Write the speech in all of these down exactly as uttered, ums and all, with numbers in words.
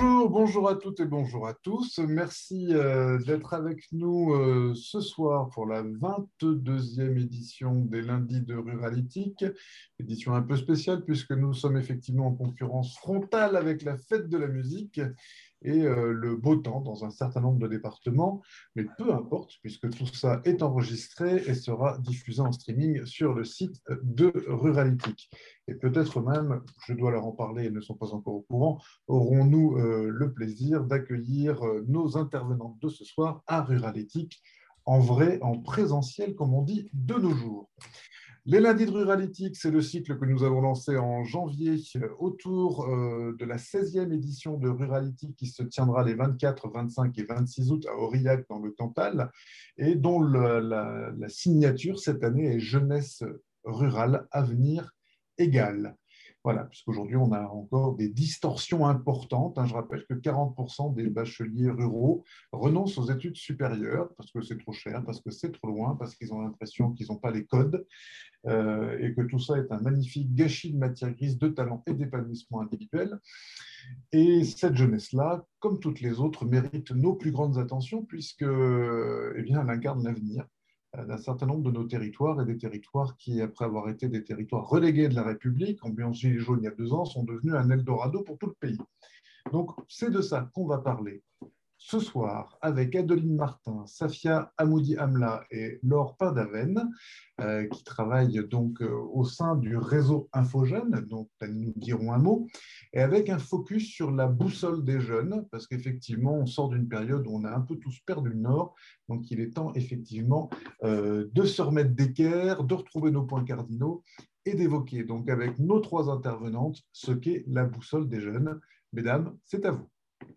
Bonjour, bonjour à toutes et bonjour à tous. Merci euh, d'être avec nous euh, ce soir pour la vingt-deuxième édition des lundis de Ruralytique. Édition un peu spéciale puisque nous sommes effectivement en concurrence frontale avec la fête de la musique et euh, le beau temps dans un certain nombre de départements. Mais peu importe puisque tout ça est enregistré et sera diffusé en streaming sur le site de Ruralytique. Et peut-être même, je dois leur en parler, ils ne sont pas encore au courant, aurons-nous euh, le plaisir d'accueillir euh, nos intervenantes de ce soir à Ruralytique, en vrai, en présentiel, comme on dit de nos jours. Les lundis de Ruralytique, c'est le cycle que nous avons lancé en janvier euh, autour euh, de la seizième édition de Ruralytique qui se tiendra les vingt-quatre, vingt-cinq et vingt-six août à Aurillac dans le Cantal et dont le, la, la signature cette année est Jeunesse rurale, avenir égal. Voilà, puisqu'aujourd'hui, on a encore des distorsions importantes. Hein. Je rappelle que quarante pour cent des bacheliers ruraux renoncent aux études supérieures parce que c'est trop cher, parce que c'est trop loin, parce qu'ils ont l'impression qu'ils n'ont pas les codes euh, et que tout ça est un magnifique gâchis de matière grise, de talent et d'épanouissement individuel. Et cette jeunesse-là, comme toutes les autres, mérite nos plus grandes attentions puisque, eh bien, elle incarne l'avenir d'un certain nombre de nos territoires et des territoires qui, après avoir été des territoires relégués de la République, ambiance gilet jaune il y a deux ans, sont devenus un Eldorado pour tout le pays. Donc, c'est de ça qu'on va parler ce soir avec Adeline Martin, Safia Amoudi Amla et Laure Pindaven, euh, qui travaillent donc euh, au sein du réseau Infogène, dont elles nous diront un mot, et avec un focus sur la boussole des jeunes, parce qu'effectivement, on sort d'une période où on a un peu tous perdu le nord, donc il est temps effectivement euh, de se remettre d'équerre, de retrouver nos points cardinaux et d'évoquer donc avec nos trois intervenantes ce qu'est la boussole des jeunes. Mesdames, c'est à vous.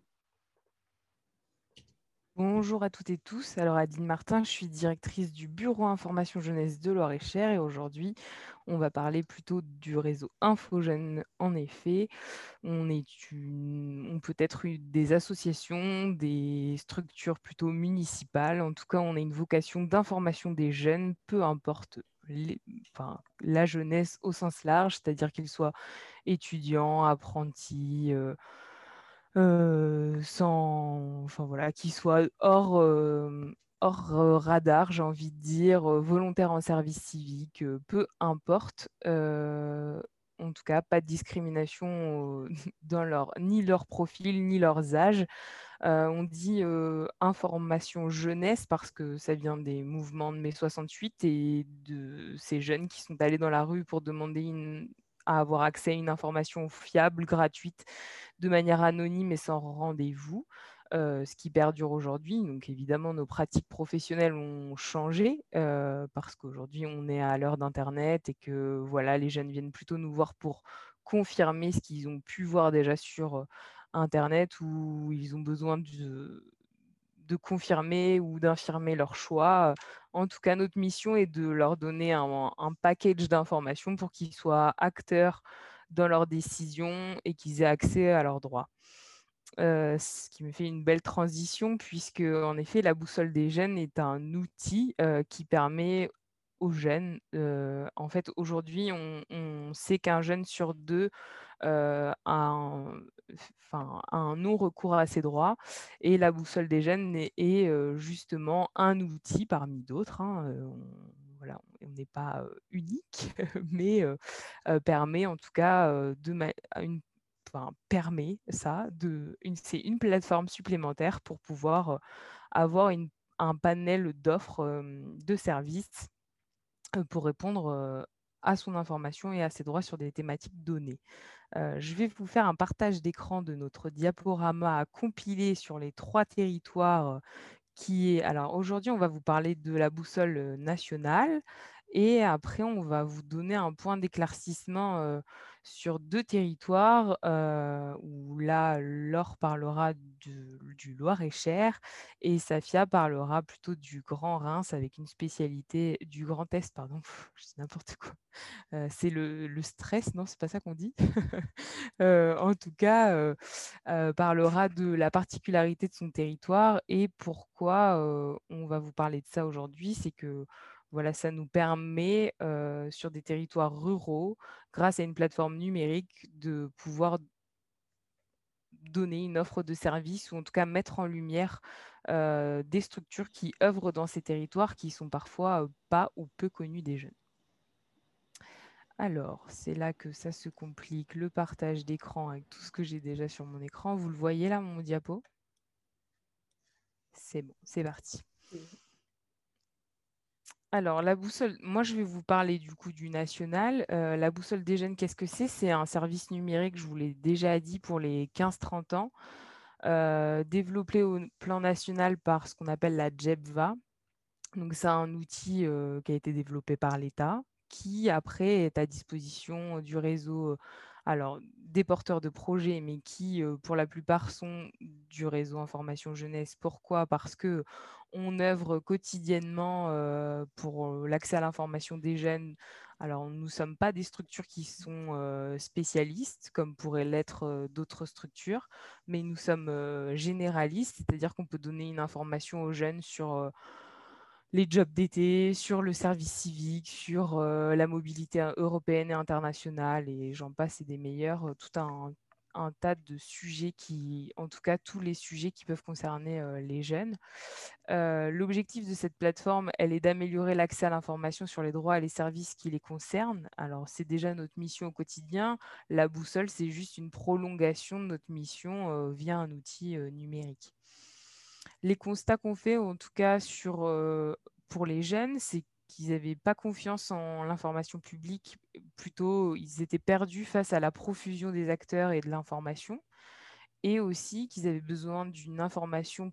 Bonjour à toutes et tous. Alors, Adeline Martin, je suis directrice du bureau information jeunesse de Loir-et-Cher et aujourd'hui, on va parler plutôt du réseau Infogène. En effet, on est une, on peut être une- des associations, des structures plutôt municipales. En tout cas, on a une vocation d'information des jeunes, peu importe les- enfin, la jeunesse au sens large, c'est-à-dire qu'ils soient étudiants, apprentis, euh, euh, sans, enfin voilà, qui soit hors, euh, hors euh, radar, j'ai envie de dire, euh, volontaire en service civique, euh, peu importe. Euh, en tout cas, pas de discrimination euh, dans leur, ni leur profil, ni leurs âges. Euh, on dit euh, information jeunesse parce que ça vient des mouvements de mai soixante-huit et de ces jeunes qui sont allés dans la rue pour demander une- à avoir accès à une information fiable, gratuite, de manière anonyme et sans rendez-vous, euh, ce qui perdure aujourd'hui. Donc évidemment, nos pratiques professionnelles ont changé euh, parce qu'aujourd'hui, on est à l'heure d'Internet et que voilà, les jeunes viennent plutôt nous voir pour confirmer ce qu'ils ont pu voir déjà sur Internet où ils ont besoin de, de confirmer ou d'infirmer leur choix. En tout cas, notre mission est de leur donner un, un package d'informations pour qu'ils soient acteurs dans leurs décisions et qu'ils aient accès à leurs droits. Euh, ce qui me fait une belle transition puisque, en effet, la boussole des jeunes est un outil euh, qui permet aux jeunes, euh, en fait, aujourd'hui, on, on sait qu'un jeune sur deux euh, a un, enfin, a un non-recours à ses droits et la boussole des jeunes est, est, euh, justement un outil parmi d'autres. Hein, euh, on, voilà, on n'est pas euh, unique, mais euh, euh, permet en tout cas euh, de ma- une Enfin, permet ça, de, une, c'est une plateforme supplémentaire pour pouvoir euh, avoir une, un panel d'offres euh, de services euh, pour répondre euh, à son information et à ses droits sur des thématiques données. Euh, je vais vous faire un partage d'écran de notre diaporama à compiler sur les trois territoires euh, qui est, alors aujourd'hui, on va vous parler de la boussole euh, nationale et après, on va vous donner un point d'éclaircissement euh, sur deux territoires euh, où là, Laure parlera du, du Loir-et-Cher et Safia parlera plutôt du Grand Reims avec une spécialité du Grand Est, pardon, je dis n'importe quoi. Euh, c'est le, le stress, non, c'est pas ça qu'on dit. Euh, en tout cas, euh, euh, parlera de la particularité de son territoire et pourquoi euh, on va vous parler de ça aujourd'hui. C'est que voilà, ça nous permet, euh, sur des territoires ruraux, grâce à une plateforme numérique, de pouvoir donner une offre de service ou en tout cas mettre en lumière euh, des structures qui œuvrent dans ces territoires qui sont parfois euh, pas ou peu connus des jeunes. Alors, c'est là que ça se complique, le partage d'écran avec tout ce que j'ai déjà sur mon écran. Vous le voyez là, mon diapo? C'est bon, c'est parti. Alors, la boussole, moi, je vais vous parler du coup du national. Euh, la boussole des jeunes, qu'est-ce que c'est? C'est un service numérique, je vous l'ai déjà dit, pour les quinze trente ans, euh, développé au plan national par ce qu'on appelle la JEBVA. Donc, c'est un outil euh, qui a été développé par l'État, qui après est à disposition du réseau, euh, alors des porteurs de projets, mais qui euh, pour la plupart sont du réseau Information Jeunesse. Pourquoi? Parce que on œuvre quotidiennement euh, pour euh, l'accès à l'information des jeunes. Alors, nous ne sommes pas des structures qui sont euh, spécialistes, comme pourraient l'être euh, d'autres structures, mais nous sommes euh, généralistes, c'est-à-dire qu'on peut donner une information aux jeunes sur euh, les jobs d'été, sur le service civique, sur euh, la mobilité euh, européenne et internationale, et j'en passe et des meilleurs, euh, tout un, un tas de sujets qui, en tout cas, tous les sujets qui peuvent concerner euh, les jeunes. Euh, L'objectif de cette plateforme, elle est d'améliorer l'accès à l'information sur les droits et les services qui les concernent. Alors, c'est déjà notre mission au quotidien. La boussole, c'est juste une prolongation de notre mission euh, via un outil euh, numérique. Les constats qu'on fait, en tout cas sur, euh, pour les jeunes, c'est qu'ils n'avaient pas confiance en l'information publique, plutôt ils étaient perdus face à la profusion des acteurs et de l'information, et aussi qu'ils avaient besoin d'une information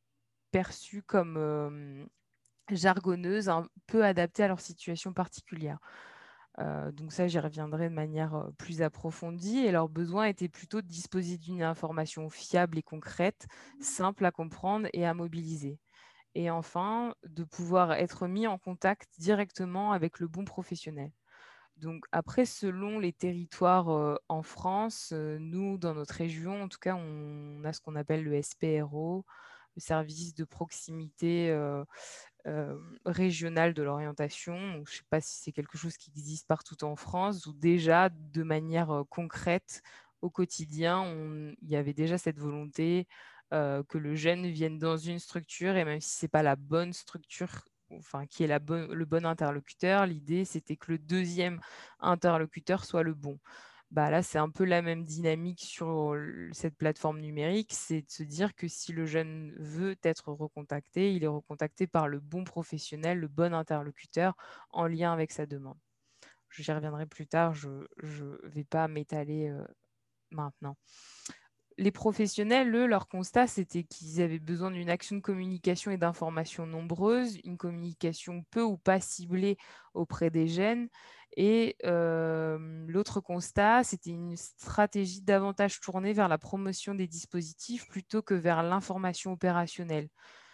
perçue comme euh, jargonneuse, un peu adaptée à leur situation particulière. Euh, donc ça, j'y reviendrai de manière euh, plus approfondie. Et leurs besoins étaient plutôt de disposer d'une information fiable et concrète, simple à comprendre et à mobiliser. Et enfin, de pouvoir être mis en contact directement avec le bon professionnel. Donc après, selon les territoires euh, en France, euh, nous, dans notre région, en tout cas, on a ce qu'on appelle le S P R O, le service de proximité euh, euh, régional de l'orientation. Donc, je ne sais pas si c'est quelque chose qui existe partout en France ou déjà de manière euh, concrète au quotidien, on- il y avait déjà cette volonté euh, que le jeune vienne dans une structure et même si ce n'est pas la bonne structure, enfin qui est la bonne, le bon interlocuteur, l'idée c'était que le deuxième interlocuteur soit le bon. Bah là, c'est un peu la même dynamique sur cette plateforme numérique, c'est de se dire que si le jeune veut être recontacté, il est recontacté par le bon professionnel, le bon interlocuteur en lien avec sa demande. J'y reviendrai plus tard, je ne vais pas m'étaler euh, maintenant. Les professionnels, eux, leur constat, c'était qu'ils avaient besoin d'une action de communication et d'information nombreuse, une communication peu ou pas ciblée auprès des jeunes. Et euh, l'autre constat, c'était une stratégie davantage tournée vers la promotion des dispositifs plutôt que vers l'information opérationnelle.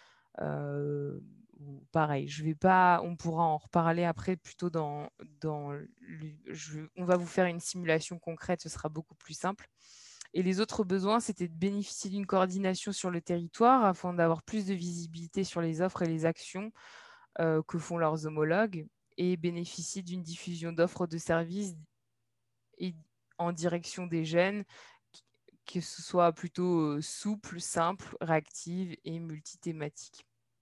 Euh, pareil, je vais pas, on pourra en reparler après plutôt dans, dans le, je, on va vous faire une simulation concrète, ce sera beaucoup plus simple. Et les autres besoins, c'était de bénéficier d'une coordination sur le territoire afin d'avoir plus de visibilité sur les offres et les actions euh, que font leurs homologues et bénéficier d'une diffusion d'offres de services et en direction des jeunes, que ce soit plutôt euh, souple, simple, réactive et multithématique.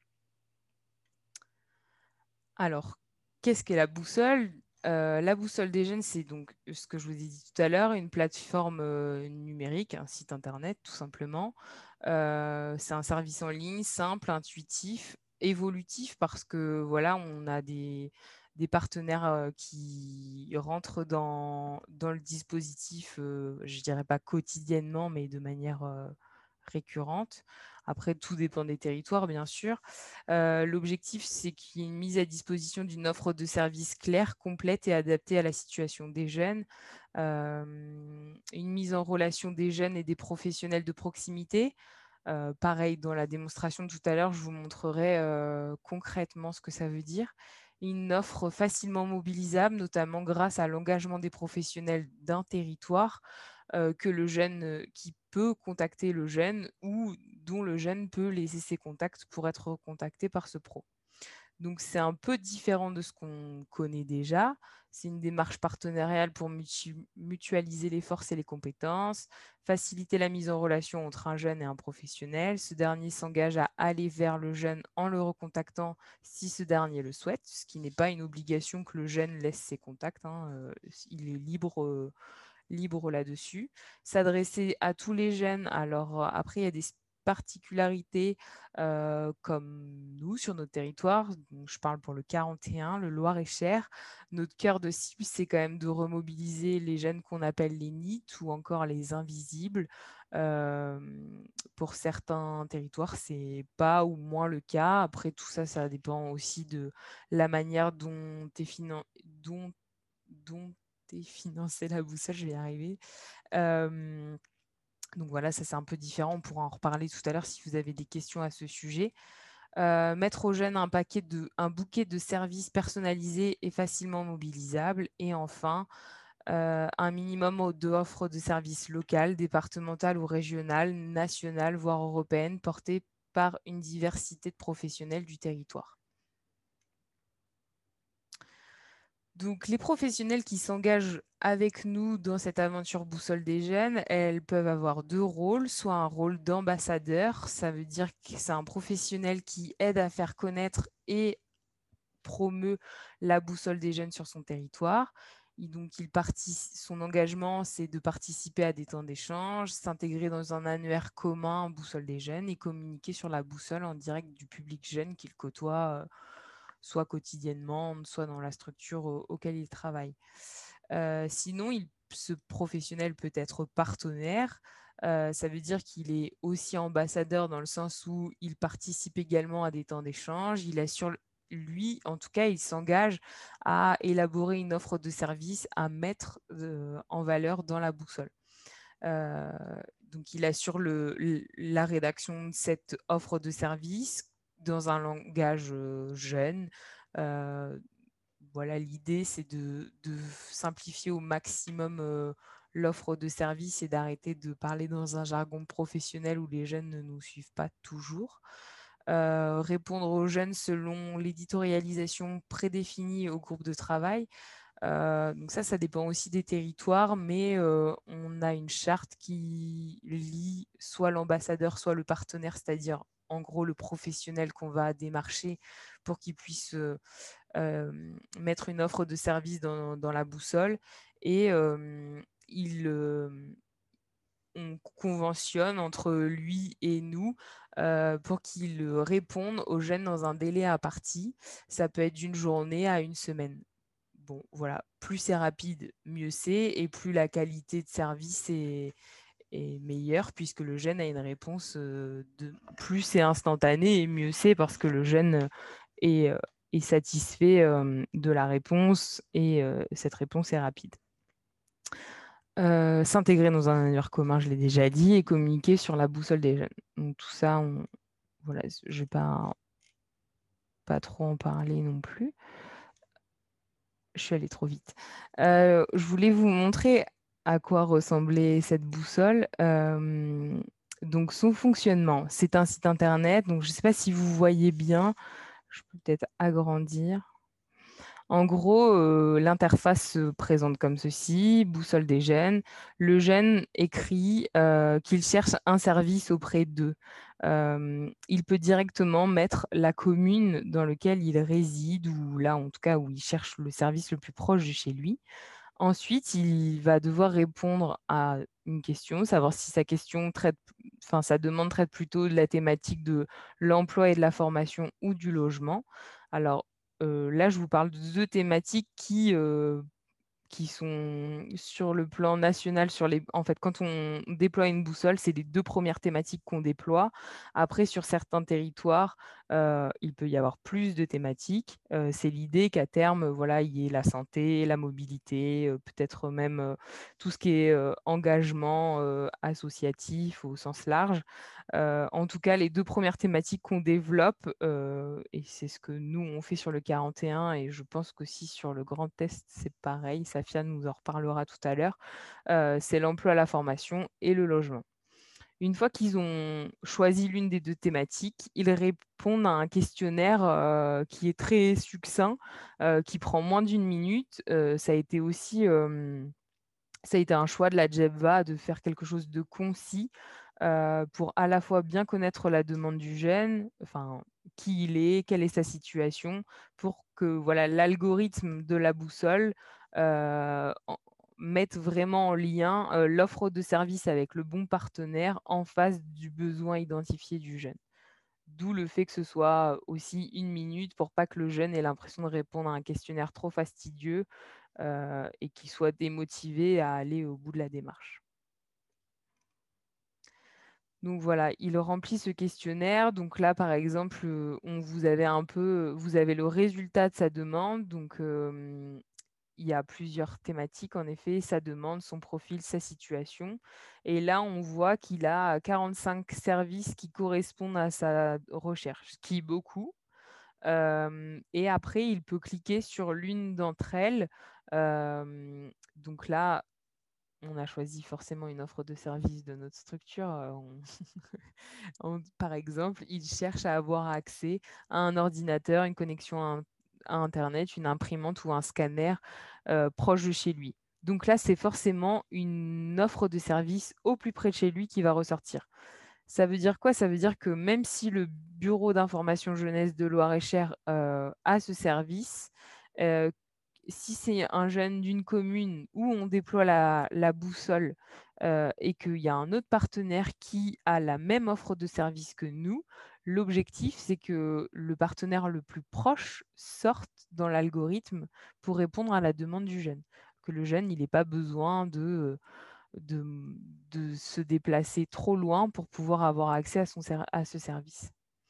Alors, qu'est-ce qu'est la boussole? Euh, la boussole des jeunes, c'est donc ce que je vous ai dit tout à l'heure, une plateforme euh, numérique, un site internet tout simplement. Euh, c'est un service en ligne simple, intuitif, évolutif parce que voilà, on a des, des partenaires euh, qui rentrent dans, dans le dispositif, euh, je dirais pas quotidiennement, mais de manière euh, récurrente. Après, tout dépend des territoires, bien sûr. Euh, L'objectif, c'est qu'il y ait une mise à disposition d'une offre de services claire, complète et adaptée à la situation des jeunes. Euh, une mise en relation des jeunes et des professionnels de proximité. Euh, pareil, dans la démonstration de tout à l'heure, je vous montrerai euh, concrètement ce que ça veut dire. Une offre facilement mobilisable, notamment grâce à l'engagement des professionnels d'un territoire, euh, que le jeune, euh, qui peut contacter le jeune ou dont le jeune peut laisser ses contacts pour être contacté par ce pro. Donc c'est un peu différent de ce qu'on connaît déjà. C'est une démarche partenariale pour mutu- mutualiser les forces et les compétences, faciliter la mise en relation entre un jeune et un professionnel. Ce dernier s'engage à aller vers le jeune en le recontactant si ce dernier le souhaite, ce qui n'est pas une obligation que le jeune laisse ses contacts, hein, euh, il est libre, euh, libre là-dessus. S'adresser à tous les jeunes. Alors euh, après, il y a des particularités euh, comme nous sur notre territoire. Donc, je parle pour le quarante et un, le Loir-et-Cher. Notre cœur de cible, c'est quand même de remobiliser les jeunes qu'on appelle les N I T ou encore les invisibles. Euh, pour certains territoires, c'est pas ou moins le cas. Après, tout ça, ça dépend aussi de la manière dont est, finan- dont, dont est financée la boussole, je vais y arriver. Euh, donc voilà, ça c'est un peu différent. On pourra en reparler tout à l'heure si vous avez des questions à ce sujet. Euh, mettre aux jeunes un, paquet de, un bouquet de services personnalisés et facilement mobilisables. Et enfin, euh, un minimum d'offres de services locales, départementales ou régionales, nationales, voire européennes, portées par une diversité de professionnels du territoire. Donc, les professionnels qui s'engagent avec nous dans cette aventure Boussole des jeunes, elles peuvent avoir deux rôles, soit un rôle d'ambassadeur, ça veut dire que c'est un professionnel qui aide à faire connaître et promeut la Boussole des jeunes sur son territoire. Et donc, il son engagement, c'est de participer à des temps d'échange, s'intégrer dans un annuaire commun Boussole des jeunes et communiquer sur la boussole en direct du public jeune qu'il côtoie, euh, soit quotidiennement, soit dans la structure au, auquel il travaille. Euh, sinon, il, ce professionnel peut être partenaire. Euh, ça veut dire qu'il est aussi ambassadeur dans le sens où il participe également à des temps d'échange. Il assure, lui, en tout cas, il s'engage à élaborer une offre de service à mettre euh, en valeur dans la boussole. Euh, donc, il assure le, la rédaction de cette offre de service dans un langage euh, jeune. Euh, voilà, l'idée, c'est de, de, simplifier au maximum euh, l'offre de service et d'arrêter de parler dans un jargon professionnel où les jeunes ne nous suivent pas toujours. Euh, répondre aux jeunes selon l'éditorialisation prédéfinie au groupe de travail. Euh, donc ça, ça dépend aussi des territoires, mais euh, on a une charte qui lie soit l'ambassadeur, soit le partenaire, c'est-à-dire en gros le professionnel qu'on va démarcher pour qu'il puisse euh, euh, mettre une offre de service dans, dans la boussole. Et euh, il, euh, on conventionne entre lui et nous euh, pour qu'il réponde aux jeunes dans un délai imparti. Ça peut être d'une journée à une semaine. Bon, voilà, plus c'est rapide, mieux c'est, et plus la qualité de service est, est meilleure, puisque le jeune a une réponse euh, de plus c'est instantané et mieux c'est parce que le jeune est, euh, est satisfait euh, de la réponse et euh, cette réponse est rapide. Euh, s'intégrer dans un annuaire commun, je l'ai déjà dit, et communiquer sur la boussole des jeunes. Donc tout ça, on, voilà, je ne vais pas, pas trop en parler non plus. Je suis allée trop vite. Euh, je voulais vous montrer à quoi ressemblait cette boussole. Euh, donc son fonctionnement, c'est un site internet. Donc je ne sais pas si vous voyez bien. Je peux peut-être agrandir. En gros, euh, l'interface se présente comme ceci, boussole des jeunes. Le jeune écrit euh, qu'il cherche un service auprès d'eux. Euh, il peut directement mettre la commune dans laquelle il réside ou là, en tout cas, où il cherche le service le plus proche de chez lui. Ensuite, il va devoir répondre à une question, savoir si sa question traite, enfin, sa demande traite plutôt de la thématique de l'emploi et de la formation ou du logement. Alors, euh, là, je vous parle de deux thématiques qui, euh, qui sont sur le plan national. Sur les... En fait, quand on déploie une boussole, c'est les deux premières thématiques qu'on déploie. Après, sur certains territoires, euh, il peut y avoir plus de thématiques. Euh, c'est l'idée qu'à terme, voilà, il y ait la santé, la mobilité, euh, peut-être même euh, tout ce qui est euh, engagement euh, associatif au sens large. Euh, en tout cas, les deux premières thématiques qu'on développe, euh, et c'est ce que nous, on fait sur le quarante et un, et je pense qu'aussi sur le grand test, c'est pareil, Safia nous en reparlera tout à l'heure, euh, c'est l'emploi, la formation et le logement. Une fois qu'ils ont choisi l'une des deux thématiques, ils répondent à un questionnaire, heu, qui est très succinct, heu, qui prend moins d'une minute. Heu, ça a été aussi, hem, ça a été un choix de la Djebva de faire quelque chose de concis, heu, pour à la fois bien connaître la demande du jeune, enfin, qui il est, quelle est sa situation, pour que voilà l'algorithme de la boussole, heu, en mette vraiment en lien, heu, l'offre de service avec le bon partenaire en face du besoin identifié du jeune. D'où le fait que ce soit aussi une minute pour pas que le jeune ait l'impression de répondre à un questionnaire trop fastidieux, heu et qu'il soit démotivé à aller au bout de la démarche. Donc voilà, il remplit ce questionnaire. Donc là, par exemple, heu, on vous avez un peu vous avez le résultat de sa demande. Donc, hem, il y a plusieurs thématiques en effet, sa demande, son profil, sa situation et là, on voit qu'il a quarante-cinq services qui correspondent à sa recherche, ce qui est beaucoup. Hem et après, il peut cliquer sur l'une d'entre elles. Hem, donc là, on a choisi forcément une offre de service de notre structure, heu, on on par exemple, il cherche à avoir accès à un ordinateur, une connexion à in à internet, une imprimante ou un scanner, heu, proche de chez lui. Donc là, c'est forcément une offre de service au plus près de chez lui qui va ressortir. Ça veut dire quoi? Ça veut dire que même si le bureau d'information jeunesse de Loir-et-Cher, heu, a ce service, heu, si c'est un jeune d'une commune où on déploie la la boussole, heu et qu'il y a un autre partenaire qui a la même offre de service que nous, l'objectif, c'est que le partenaire le plus proche sorte dans l'algorithme pour répondre à la demande du jeune. Que le jeune, il ait pas besoin de, de, mmh, de se déplacer trop loin pour pouvoir avoir accès à son ser à ce service.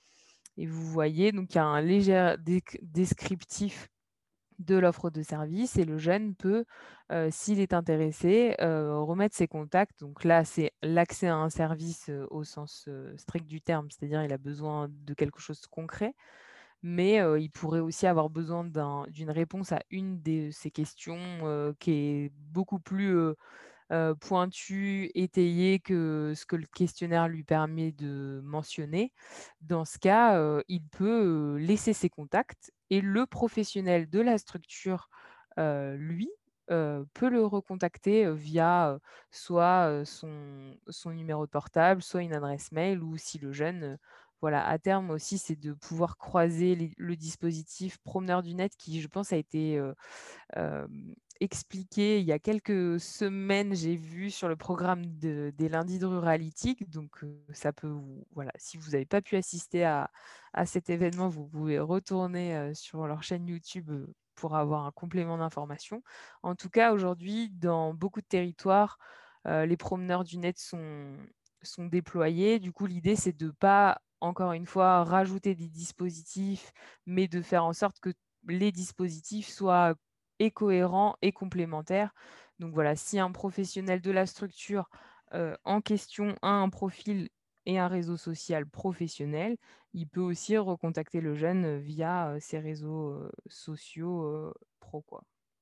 Et vous voyez, donc il y a un léger déc descriptif de l'offre de service et le jeune peut, heu, s'il est intéressé, heu, remettre ses contacts. Donc là, c'est l'accès à un service, heu, au sens, heu, strict du terme, c'est-à-dire il a besoin de quelque chose de concret, mais heu, il pourrait aussi avoir besoin d'un d'une réponse à une de ces questions, heu, qui est beaucoup plus, heu heu, pointu, étayé que ce que le questionnaire lui permet de mentionner. Dans ce cas, heu, il peut, heu, laisser ses contacts et le professionnel de la structure, heu, lui, heu, peut le recontacter, heu, via, heu, soit, heu, son son numéro de portable, soit une adresse mail ou si le jeune, heu, voilà, à terme aussi, c'est de pouvoir croiser les le dispositif Promeneur du Net qui, je pense, a été, heu hem, expliqué il y a quelques semaines, j'ai vu sur le programme de des lundis de Ruralytique, donc heu, ça peut vous voilà, si vous n'avez pas pu assister à à cet événement, vous pouvez retourner, heu, sur leur chaîne YouTube, heu, pour avoir un complément d'information. En tout cas, aujourd'hui, dans beaucoup de territoires, heu, les promeneurs du net sont sont déployés. Du coup, l'idée, c'est de pas, encore une fois, rajouter des dispositifs, mais de faire en sorte que les dispositifs soient et cohérent et complémentaire. Donc voilà, si un professionnel de la structure, heu, en question a un profil et un réseau social professionnel, il peut aussi recontacter le jeune, heu, via, heu, ses réseaux, heu, sociaux, heu, pro, quoi.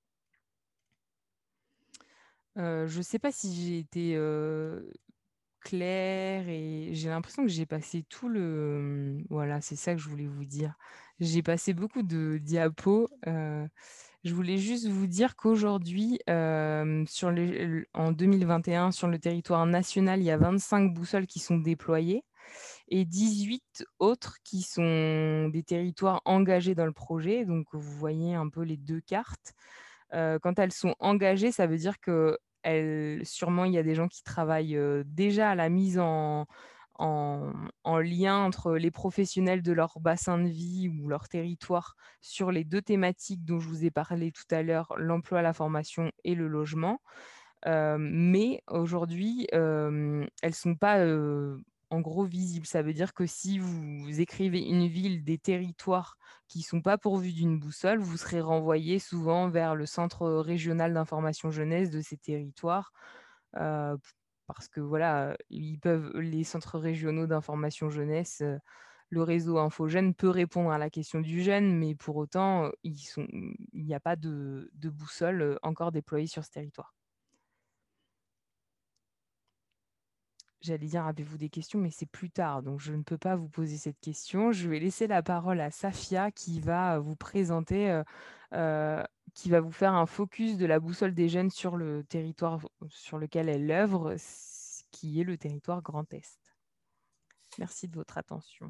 Heu, je ne sais pas si j'ai été, heu, claire et j'ai l'impression que j'ai passé tout le, mmh, voilà, c'est ça que je voulais vous dire. J'ai passé beaucoup de diapos, heu je voulais juste vous dire qu'aujourd'hui, hem, sur les l en deux mille vingt et un, sur le territoire national, il y a vingt-cinq boussoles qui sont déployées et dix-huit autres qui sont des territoires engagés dans le projet. Donc vous voyez un peu les deux cartes. Heu, quand elles sont engagées, ça veut dire qu'elles sûrement, il y a des gens qui travaillent, heu, déjà à la mise en en en lien entre les professionnels de leur bassin de vie ou leur territoire sur les deux thématiques dont je vous ai parlé tout à l'heure, l'emploi, la formation et le logement. Heu, mais aujourd'hui, hem, elles sont pas, heu, en gros visibles. Ça veut dire que si vous écrivez une ville, des territoires qui sont pas pourvus d'une boussole, vous serez renvoyé souvent vers le centre régional d'information jeunesse de ces territoires, heu, p parce que voilà, ils peuvent les centres régionaux d'information jeunesse, heu, le réseau Infogène peut répondre à la question du jeune, mais pour autant, heu, ils sont il n'y a pas de de boussole, heu, encore déployée sur ce territoire. j'allais dire, avez-vous des questions, mais c'est plus tard, donc je ne peux pas vous poser cette question. Je vais laisser la parole à Safia qui va vous présenter, heu heu, qui va vous faire un focus de la boussole des jeunes sur le territoire sur lequel elle œuvre, ce qui est le territoire Grand Est. Merci de votre attention.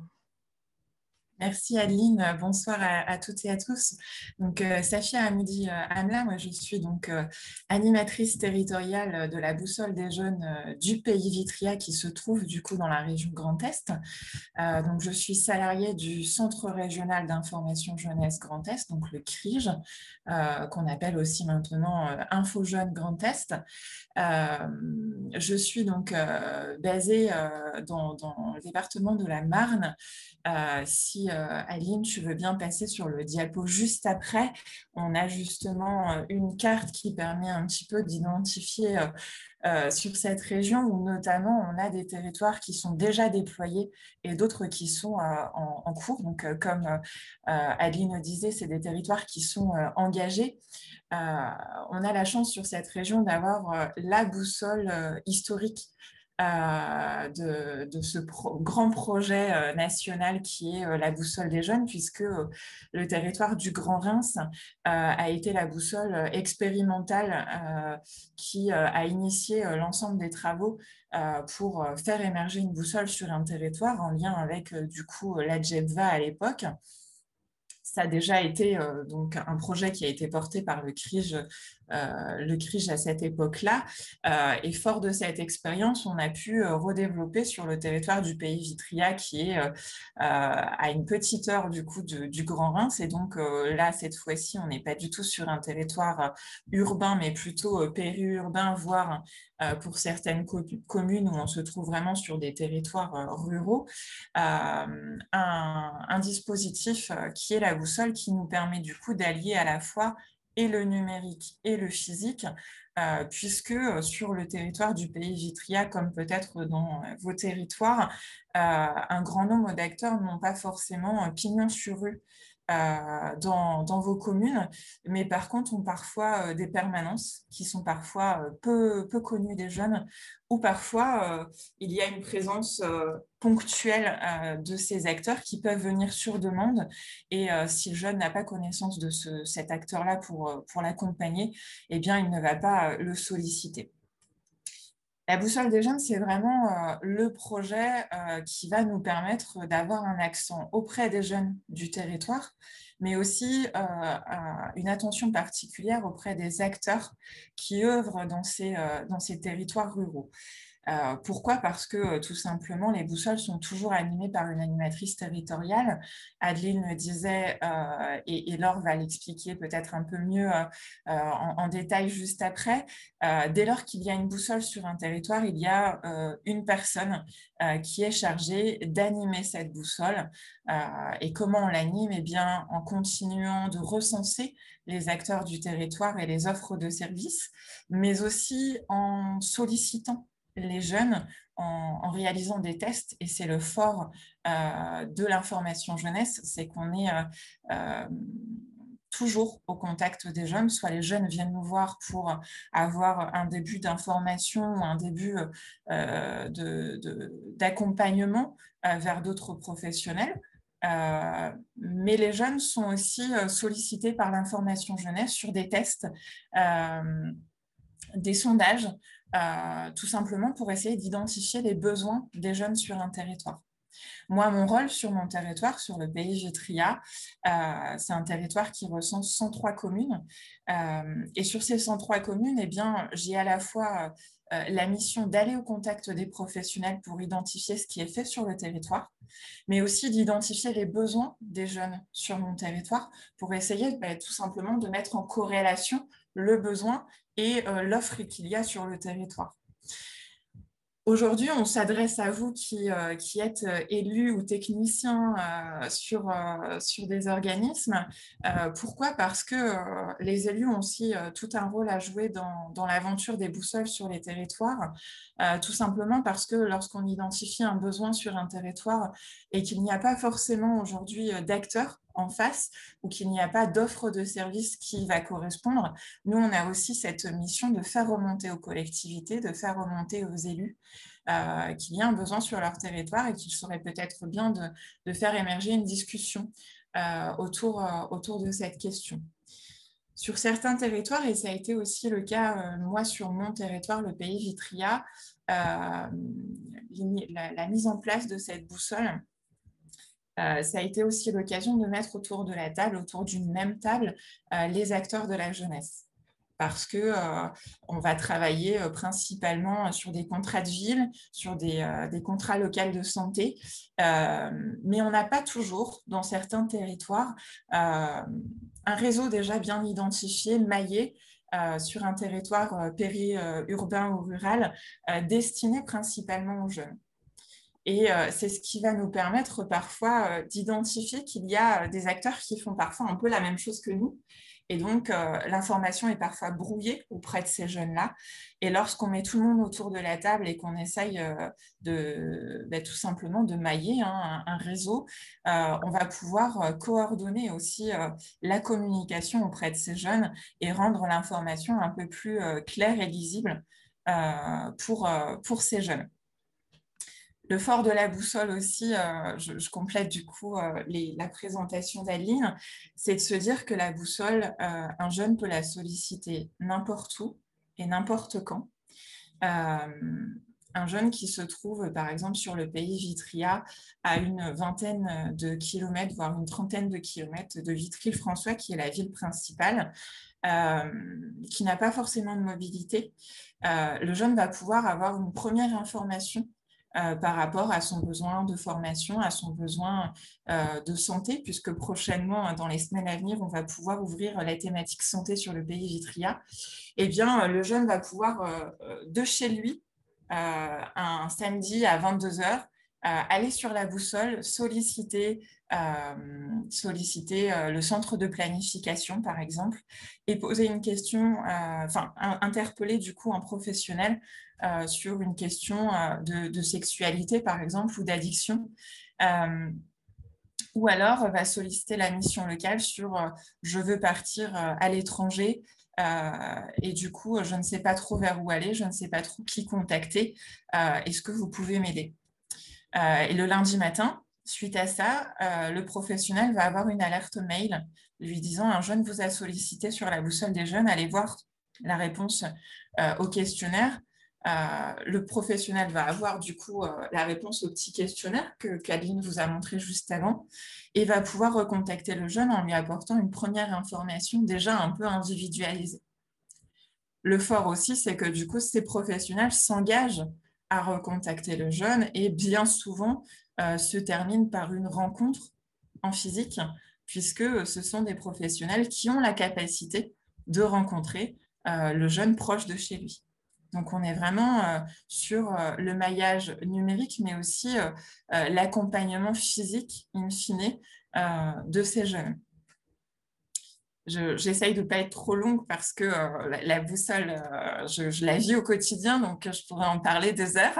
Merci Adeline, bonsoir à, à toutes et à tous. Donc, euh, Safia Hamoudi euh, Amla, moi je suis donc euh, animatrice territoriale de la boussole des jeunes euh, du pays Vitria qui se trouve du coup dans la région Grand Est. Euh, donc, je suis salariée du Centre régional d'information jeunesse Grand Est, donc le C R I J, euh, qu'on appelle aussi maintenant euh, Info Jeunes Grand Est. Euh, je suis donc euh, basée euh, dans, dans le département de la Marne. Euh, si euh, Aline, tu veux bien passer sur le diapo juste après, on a justement euh, une carte qui permet un petit peu d'identifier euh, euh, sur cette région où notamment on a des territoires qui sont déjà déployés et d'autres qui sont euh, en, en cours. Donc, euh, comme euh, Aline disait, c'est des territoires qui sont euh, engagés. Euh, on a la chance sur cette région d'avoir euh, la boussole euh, historique euh, de, de ce pro grand projet euh, national qui est euh, la boussole des jeunes, puisque euh, le territoire du Grand Reims euh, a été la boussole expérimentale euh, qui euh, a initié euh, l'ensemble des travaux euh, pour euh, faire émerger une boussole sur un territoire en lien avec euh, du coup l'A G E V A à l'époque. Ça a déjà été euh, donc un projet qui a été porté par le C R I J, euh, le C R I J à cette époque-là. Euh, et fort de cette expérience, on a pu euh, redévelopper sur le territoire du pays Vitria, qui est euh, à une petite heure du coup de, du Grand Reims. Et donc euh, là, cette fois-ci, on n'est pas du tout sur un territoire urbain, mais plutôt euh, périurbain, voire euh, pour certaines co communes où on se trouve vraiment sur des territoires euh, ruraux. Euh, un, un dispositif euh, qui est la boussole qui nous permet du coup d'allier à la fois et le numérique et le physique, euh, puisque euh, sur le territoire du pays Vitria, comme peut-être dans euh, vos territoires, euh, un grand nombre d'acteurs n'ont pas forcément euh, pignon sur rue euh, dans, dans vos communes, mais par contre ont parfois euh, des permanences qui sont parfois euh, peu, peu connues des jeunes, ou parfois euh, il y a une présence euh, ponctuelle euh, de ces acteurs qui peuvent venir sur demande, et euh, si le jeune n'a pas connaissance de ce, cet acteur-là pour, euh, pour l'accompagner, eh bien il ne va pas euh, le solliciter. La boussole des jeunes, c'est vraiment euh, le projet euh, qui va nous permettre d'avoir un accent auprès des jeunes du territoire, mais aussi euh, une attention particulière auprès des acteurs qui œuvrent dans ces, euh, dans ces territoires ruraux. Euh, pourquoi? Parce que euh, tout simplement, les boussoles sont toujours animées par une animatrice territoriale. Adeline le disait, euh, et, et Laure va l'expliquer peut-être un peu mieux euh, en, en détail juste après. Euh, dès lors qu'il y a une boussole sur un territoire, il y a euh, une personne euh, qui est chargée d'animer cette boussole. Euh, et comment on l'anime? Eh bien, en continuant de recenser les acteurs du territoire et les offres de services, mais aussi en sollicitant les jeunes en, en réalisant des tests, et c'est le fort euh, de l'information jeunesse, c'est qu'on est euh, euh, toujours au contact des jeunes, soit les jeunes viennent nous voir pour avoir un début d'information ou un début euh, de, de, d'accompagnement euh, vers d'autres professionnels. Euh, mais les jeunes sont aussi euh, sollicités par l'information jeunesse sur des tests, euh, des sondages, euh, tout simplement pour essayer d'identifier les besoins des jeunes sur un territoire. Moi, mon rôle sur mon territoire, sur le pays Vitria, euh, c'est un territoire qui recense cent trois communes. Euh, et sur ces cent trois communes, eh bien, j'ai à la fois euh, la mission d'aller au contact des professionnels pour identifier ce qui est fait sur le territoire, mais aussi d'identifier les besoins des jeunes sur mon territoire pour essayer bah, tout simplement de mettre en corrélation le besoin et euh, l'offre qu'il y a sur le territoire. Aujourd'hui, on s'adresse à vous qui, euh, qui êtes euh, élus ou techniciens euh, sur, euh, sur des organismes. Euh, pourquoi? Parce que euh, les élus ont aussi euh, tout un rôle à jouer dans, dans l'aventure des boussoles sur les territoires. Euh, tout simplement parce que lorsqu'on identifie un besoin sur un territoire et qu'il n'y a pas forcément aujourd'hui euh, d'acteurs en face ou qu'il n'y a pas d'offre de service qui va correspondre, nous, on a aussi cette mission de faire remonter aux collectivités, de faire remonter aux élus euh, qu'il y a un besoin sur leur territoire et qu'il serait peut-être bien de, de faire émerger une discussion euh, autour, euh, autour de cette question. Sur certains territoires, et ça a été aussi le cas, euh, moi, sur mon territoire, le pays Vitria, euh, la, la mise en place de cette boussole, euh, ça a été aussi l'occasion de mettre autour de la table, autour d'une même table, euh, les acteurs de la jeunesse. Parce qu'on euh, va travailler euh, principalement sur des contrats de ville, sur des, euh, des contrats locaux de santé, euh, mais on n'a pas toujours, dans certains territoires, euh, un réseau déjà bien identifié, maillé, euh, sur un territoire euh, périurbain ou rural, euh, destiné principalement aux jeunes. Et euh, c'est ce qui va nous permettre parfois euh, d'identifier qu'il y a des acteurs qui font parfois un peu la même chose que nous. Et donc, euh, l'information est parfois brouillée auprès de ces jeunes-là. Et lorsqu'on met tout le monde autour de la table et qu'on essaye euh, de, bah, tout simplement de mailler hein, un, un réseau, euh, on va pouvoir euh, coordonner aussi euh, la communication auprès de ces jeunes et rendre l'information un peu plus euh, claire et lisible euh, pour, euh, pour ces jeunes. Le fort de la boussole aussi, euh, je, je complète du coup euh, les, la présentation d'Adeline, c'est de se dire que la boussole, euh, un jeune peut la solliciter n'importe où et n'importe quand. Euh, un jeune qui se trouve par exemple sur le pays Vitria à une vingtaine de kilomètres, voire une trentaine de kilomètres de Vitry-le-François, qui est la ville principale, euh, qui n'a pas forcément de mobilité, euh, le jeune va pouvoir avoir une première information Euh, par rapport à son besoin de formation, à son besoin euh, de santé, puisque prochainement, dans les semaines à venir, on va pouvoir ouvrir la thématique santé sur le pays Vitria. Eh bien, le jeune va pouvoir, euh, de chez lui, euh, un samedi à vingt-deux heures, euh, aller sur la boussole, solliciter, euh, solliciter euh, le centre de planification, par exemple, et poser une question, euh, enfin, interpeller du coup un professionnel euh, sur une question euh, de, de sexualité, par exemple, ou d'addiction. Euh, ou alors va solliciter la mission locale sur euh, je veux partir euh, à l'étranger euh, et du coup je ne sais pas trop vers où aller, je ne sais pas trop qui contacter, euh, est-ce que vous pouvez m'aider? euh, Et le lundi matin, suite à ça, euh, le professionnel va avoir une alerte mail lui disant un jeune vous a sollicité sur la boussole des jeunes, allez voir la réponse euh, au questionnaire. Euh, le professionnel va avoir du coup euh, la réponse au petit questionnaire que qu'Adeline vous a montré juste avant et va pouvoir recontacter le jeune en lui apportant une première information déjà un peu individualisée. Le fort aussi, c'est que du coup, ces professionnels s'engagent à recontacter le jeune et bien souvent euh, se terminent par une rencontre en physique, puisque ce sont des professionnels qui ont la capacité de rencontrer euh, le jeune proche de chez lui. Donc, on est vraiment euh, sur euh, le maillage numérique, mais aussi euh, euh, l'accompagnement physique, in fine, euh, de ces jeunes. J'essaye de ne pas être trop longue parce que euh, la, la boussole, euh, je, je la vis au quotidien, donc je pourrais en parler deux heures.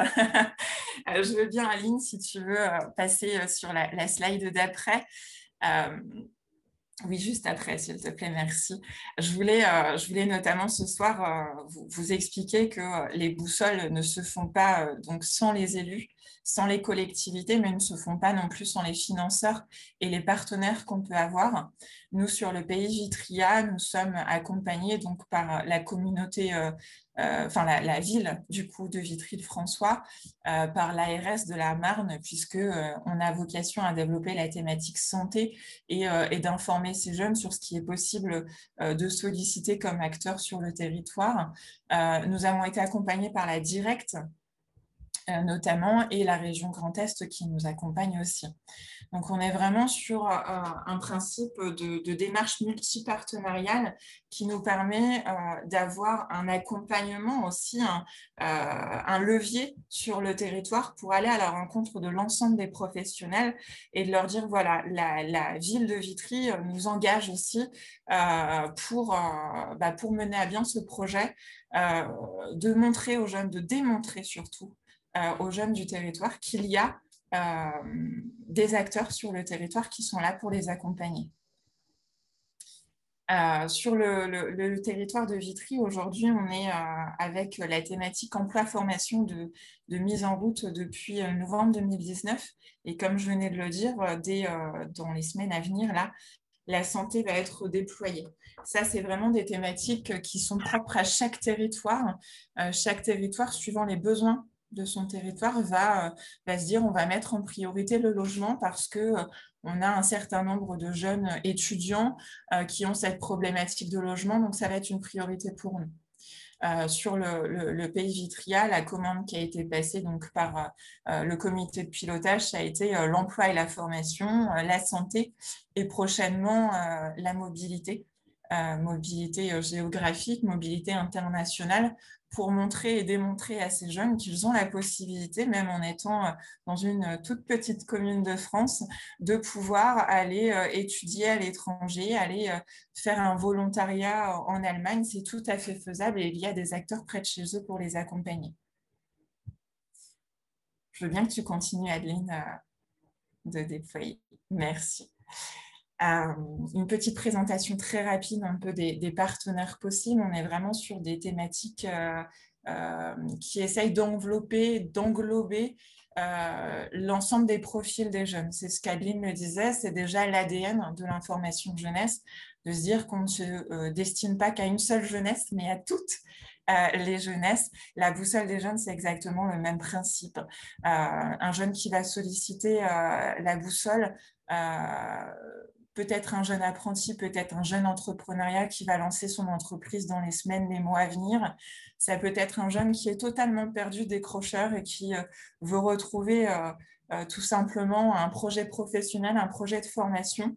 Je veux bien, Aline, si tu veux euh, passer sur la, la slide d'après. Euh, Oui, juste après, s'il te plaît, merci. Je voulais, euh, je voulais notamment ce soir euh, vous, vous expliquer que euh, les boussoles ne se font pas euh, donc sans les élus, sans les collectivités, mais ne se font pas non plus sans les financeurs et les partenaires qu'on peut avoir. Nous, sur le pays Vitria, nous sommes accompagnés donc par la communauté, euh, euh, enfin la, la ville du coup de Vitry-le-François, euh, par l'A R S de la Marne, puisque euh, on a vocation à développer la thématique santé et, euh, et d'informer ces jeunes sur ce qui est possible euh, de solliciter comme acteur sur le territoire. Euh, nous avons été accompagnés par la Directe, euh, notamment, et la région Grand Est qui nous accompagne aussi. Donc, on est vraiment sur euh, un principe de, de démarche multipartenariale qui nous permet euh, d'avoir un accompagnement aussi, un, euh, un levier sur le territoire pour aller à la rencontre de l'ensemble des professionnels et de leur dire, voilà, la, la ville de Vitry nous engage aussi euh, pour, euh, bah, pour mener à bien ce projet, euh, de montrer aux jeunes, de démontrer surtout euh, aux jeunes du territoire qu'il y a euh, des acteurs sur le territoire qui sont là pour les accompagner. Euh, sur le, le, le territoire de Vitry, aujourd'hui, on est euh, avec la thématique emploi-formation de, de mise en route depuis novembre deux mille dix-neuf. Et comme je venais de le dire, dès, euh, dans les semaines à venir, là, la santé va être déployée. Ça, c'est vraiment des thématiques qui sont propres à chaque territoire. Euh, chaque territoire, suivant les besoins de son territoire, va, euh, va se dire on va mettre en priorité le logement parce que euh, on a un certain nombre de jeunes étudiants euh, qui ont cette problématique de logement, donc ça va être une priorité pour nous. Euh, sur le, le, le pays Vitria, la commande qui a été passée donc, par euh, le comité de pilotage, ça a été euh, l'emploi et la formation, euh, la santé et prochainement euh, la mobilité, euh, mobilité euh, géographique, mobilité internationale, pour montrer et démontrer à ces jeunes qu'ils ont la possibilité, même en étant euh, dans une toute petite commune de France, de pouvoir aller euh, étudier à l'étranger, aller euh, faire un volontariat en Allemagne. C'est tout à fait faisable et il y a des acteurs près de chez eux pour les accompagner. Je veux bien que tu continues, Adeline, euh, de déployer. Merci. Euh, une petite présentation très rapide un peu des, des partenaires possibles. On est vraiment sur des thématiques euh, euh, qui essayent d'envelopper, d'englober euh, l'ensemble des profils des jeunes. C'est ce qu'Adeline me disait, c'est déjà l'A D N de l'information jeunesse, de se dire qu'on ne se euh, destine pas qu'à une seule jeunesse, mais à toutes euh, les jeunesses. La boussole des jeunes, c'est exactement le même principe. Euh, un jeune qui va solliciter euh, la boussole, euh, peut-être un jeune apprenti, peut-être un jeune entrepreneuriat qui va lancer son entreprise dans les semaines, les mois à venir. Ça peut être un jeune qui est totalement perdu, décrocheur et qui euh, veut retrouver euh, euh, tout simplement un projet professionnel, un projet de formation.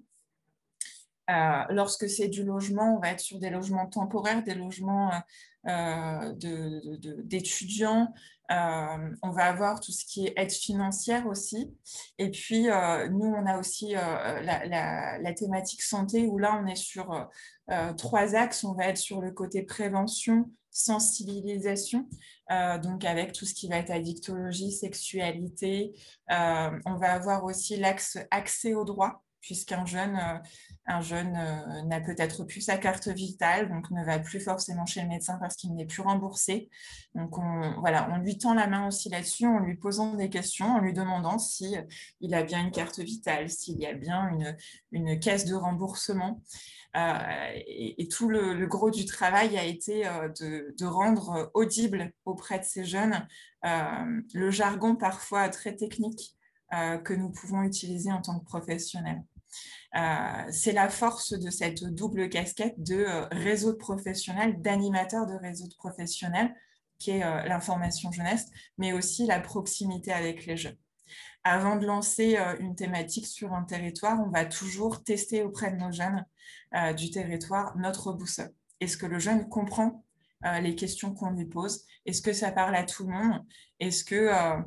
Euh, lorsque c'est du logement, on va être sur des logements temporaires, des logements euh, de, de, d'étudiants. Euh, on va avoir tout ce qui est aide financière aussi. Et puis, euh, nous, on a aussi euh, la, la, la thématique santé où là, on est sur euh, trois axes. On va être sur le côté prévention, sensibilisation, euh, donc avec tout ce qui va être addictologie, sexualité. Euh, on va avoir aussi l'axe accès au droit, puisqu'un jeune, euh, un jeune euh, n'a peut-être plus sa carte vitale, donc ne va plus forcément chez le médecin parce qu'il n'est plus remboursé. Donc on, voilà, on lui tend la main aussi là-dessus en lui posant des questions, en lui demandant si il a bien une carte vitale, s'il y a bien une, une caisse de remboursement. Euh, et, et tout le, le gros du travail a été euh, de, de rendre audible auprès de ces jeunes euh, le jargon parfois très technique euh, que nous pouvons utiliser en tant que professionnels. Euh, c'est la force de cette double casquette de euh, réseau de professionnels, d'animateurs de réseau de professionnels, qui est euh, l'information jeunesse, mais aussi la proximité avec les jeunes. Avant de lancer euh, une thématique sur un territoire, on va toujours tester auprès de nos jeunes euh, du territoire notre boussole. Est-ce que le jeune comprend euh, les questions qu'on lui pose? Est-ce que ça parle à tout le monde? Est-ce que euh,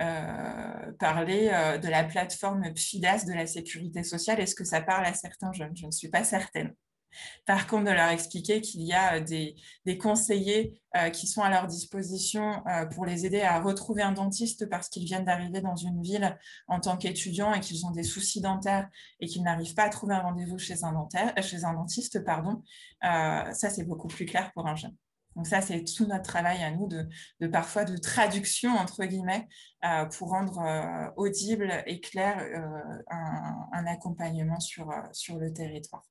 euh, parler euh, de la plateforme P F I D A S de la sécurité sociale, est-ce que ça parle à certains jeunes? Je ne suis pas certaine. Par contre, de leur expliquer qu'il y a des, des conseillers euh, qui sont à leur disposition euh, pour les aider à retrouver un dentiste parce qu'ils viennent d'arriver dans une ville en tant qu'étudiants et qu'ils ont des soucis dentaires et qu'ils n'arrivent pas à trouver un rendez-vous chez un, dentaire, chez un dentiste, pardon, euh, ça, c'est beaucoup plus clair pour un jeune. Donc ça, c'est tout notre travail à nous de, de parfois de traduction, entre guillemets, euh, pour rendre euh, audible et clair euh, un, un accompagnement sur, euh, sur le territoire.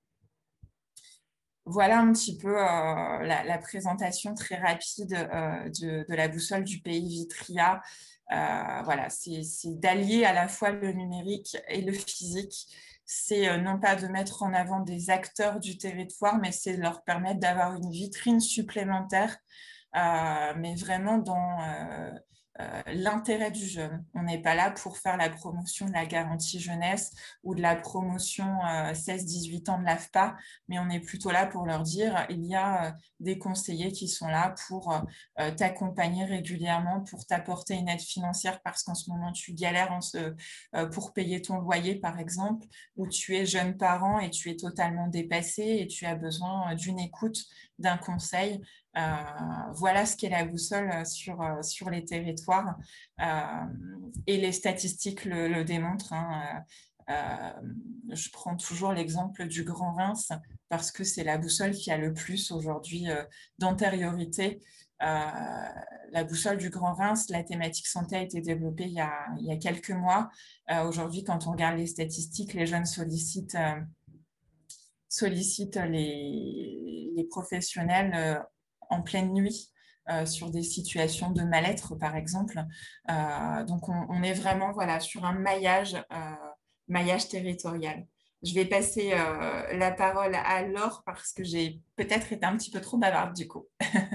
Voilà un petit peu euh, la, la présentation très rapide euh, de, de la boussole du pays Vitria. Euh, voilà, c'est d'allier à la fois le numérique et le physique. C'est euh, non pas de mettre en avant des acteurs du territoire, mais c'est de leur permettre d'avoir une vitrine supplémentaire, euh, mais vraiment dans euh, euh, l'intérêt du jeune. On n'est pas là pour faire la promotion de la garantie jeunesse ou de la promotion euh, seize dix-huit ans de l'A F P A, mais on est plutôt là pour leur dire il y a euh, des conseillers qui sont là pour euh, t'accompagner régulièrement, pour t'apporter une aide financière parce qu'en ce moment tu galères en ce, euh, pour payer ton loyer par exemple, ou tu es jeune parent et tu es totalement dépassé et tu as besoin d'une écoute, d'un conseil. Euh, voilà ce qu'est la boussole sur, sur les territoires euh, et les statistiques le, le démontrent. Hein. Euh, je prends toujours l'exemple du Grand Reims parce que c'est la boussole qui a le plus aujourd'hui euh, d'antériorité. Euh, la boussole du Grand Reims, la thématique santé a été développée il y a, il y a quelques mois. Euh, aujourd'hui, quand on regarde les statistiques, les jeunes sollicitent, euh, sollicitent les, les professionnels euh, en pleine nuit euh, sur des situations de mal-être, par exemple. Euh, donc, on, on est vraiment voilà, sur un maillage, euh, maillage territorial. Je vais passer euh, la parole à Laure parce que j'ai peut-être été un petit peu trop bavarde du coup.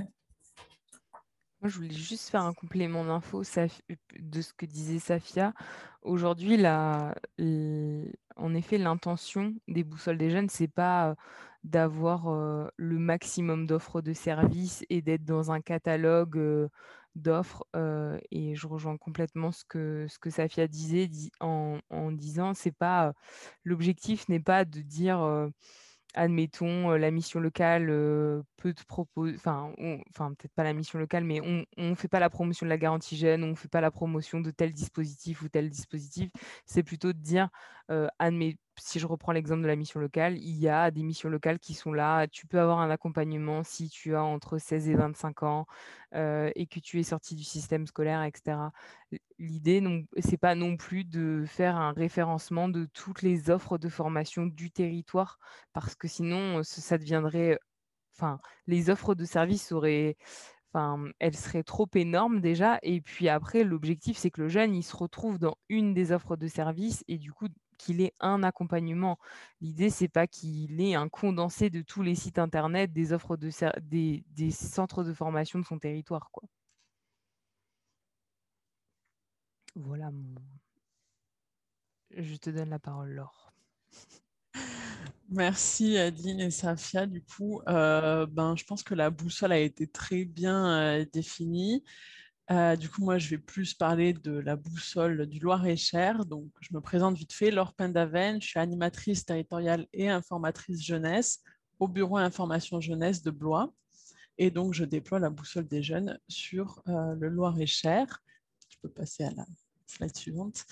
Moi, je voulais juste faire un complément d'info Saf- de ce que disait Safia. Aujourd'hui, la- l- en effet, l'intention des boussoles des jeunes, c'est pas euh, d'avoir euh, le maximum d'offres de services et d'être dans un catalogue euh, d'offres. euh, et je rejoins complètement ce que, ce que Safia disait di- en, en disant, c'est pas, euh, l'objectif n'est pas de dire euh, admettons, euh, la mission locale euh, peut te proposer, enfin, on- enfin peut-être pas la mission locale, mais on ne fait pas la promotion de la garantie jeune, on ne fait pas la promotion de tel dispositif ou tel dispositif. C'est plutôt de dire, euh, admet- si je reprends l'exemple de la mission locale, il y a des missions locales qui sont là. Tu peux avoir un accompagnement si tu as entre seize et vingt-cinq ans euh, et que tu es sorti du système scolaire, et cetera. L'idée, ce n'est pas non plus de faire un référencement de toutes les offres de formation du territoire parce que sinon, ça, ça deviendrait, enfin, les offres de services auraient, enfin, elles seraient trop énormes déjà. Et puis après, l'objectif, c'est que le jeune, il se retrouve dans une des offres de services et du coup, qu'il ait un accompagnement. L'idée, c'est pas qu'il ait un condensé de tous les sites internet, des offres de ser- des, des centres de formation de son territoire, quoi. Voilà, mon- je te donne la parole, Laure. Merci Adeline et Safia. Du coup, euh, ben, je pense que la boussole a été très bien euh, définie. Euh, du coup, moi, je vais plus parler de la boussole du Loir-et-Cher. Donc, je me présente vite fait. Laure Pendaven, je suis animatrice territoriale et informatrice jeunesse au bureau information jeunesse de Blois. Et donc, je déploie la boussole des jeunes sur euh, le Loir-et-Cher. Je peux passer à la slide suivante.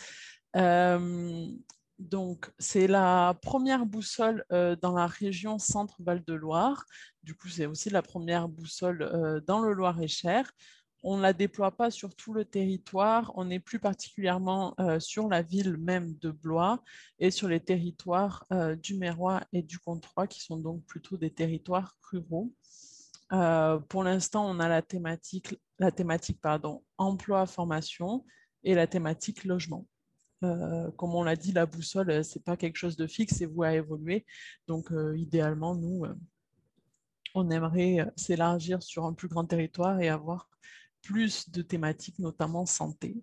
Euh, donc, c'est la première boussole euh, dans la région Centre-Val-de-Loire. Du coup, c'est aussi la première boussole euh, dans le Loir-et-Cher. On ne la déploie pas sur tout le territoire. On est plus particulièrement euh, sur la ville même de Blois et sur les territoires euh, du Mérois et du Comtois, qui sont donc plutôt des territoires ruraux. Euh, pour l'instant, on a la thématique, la thématique pardon, emploi-formation et la thématique logement. Euh, comme on l'a dit, la boussole, ce n'est pas quelque chose de fixe, c'est voué à évoluer. Donc, euh, idéalement, nous, euh, on aimerait s'élargir sur un plus grand territoire et avoir plus de thématiques, notamment santé.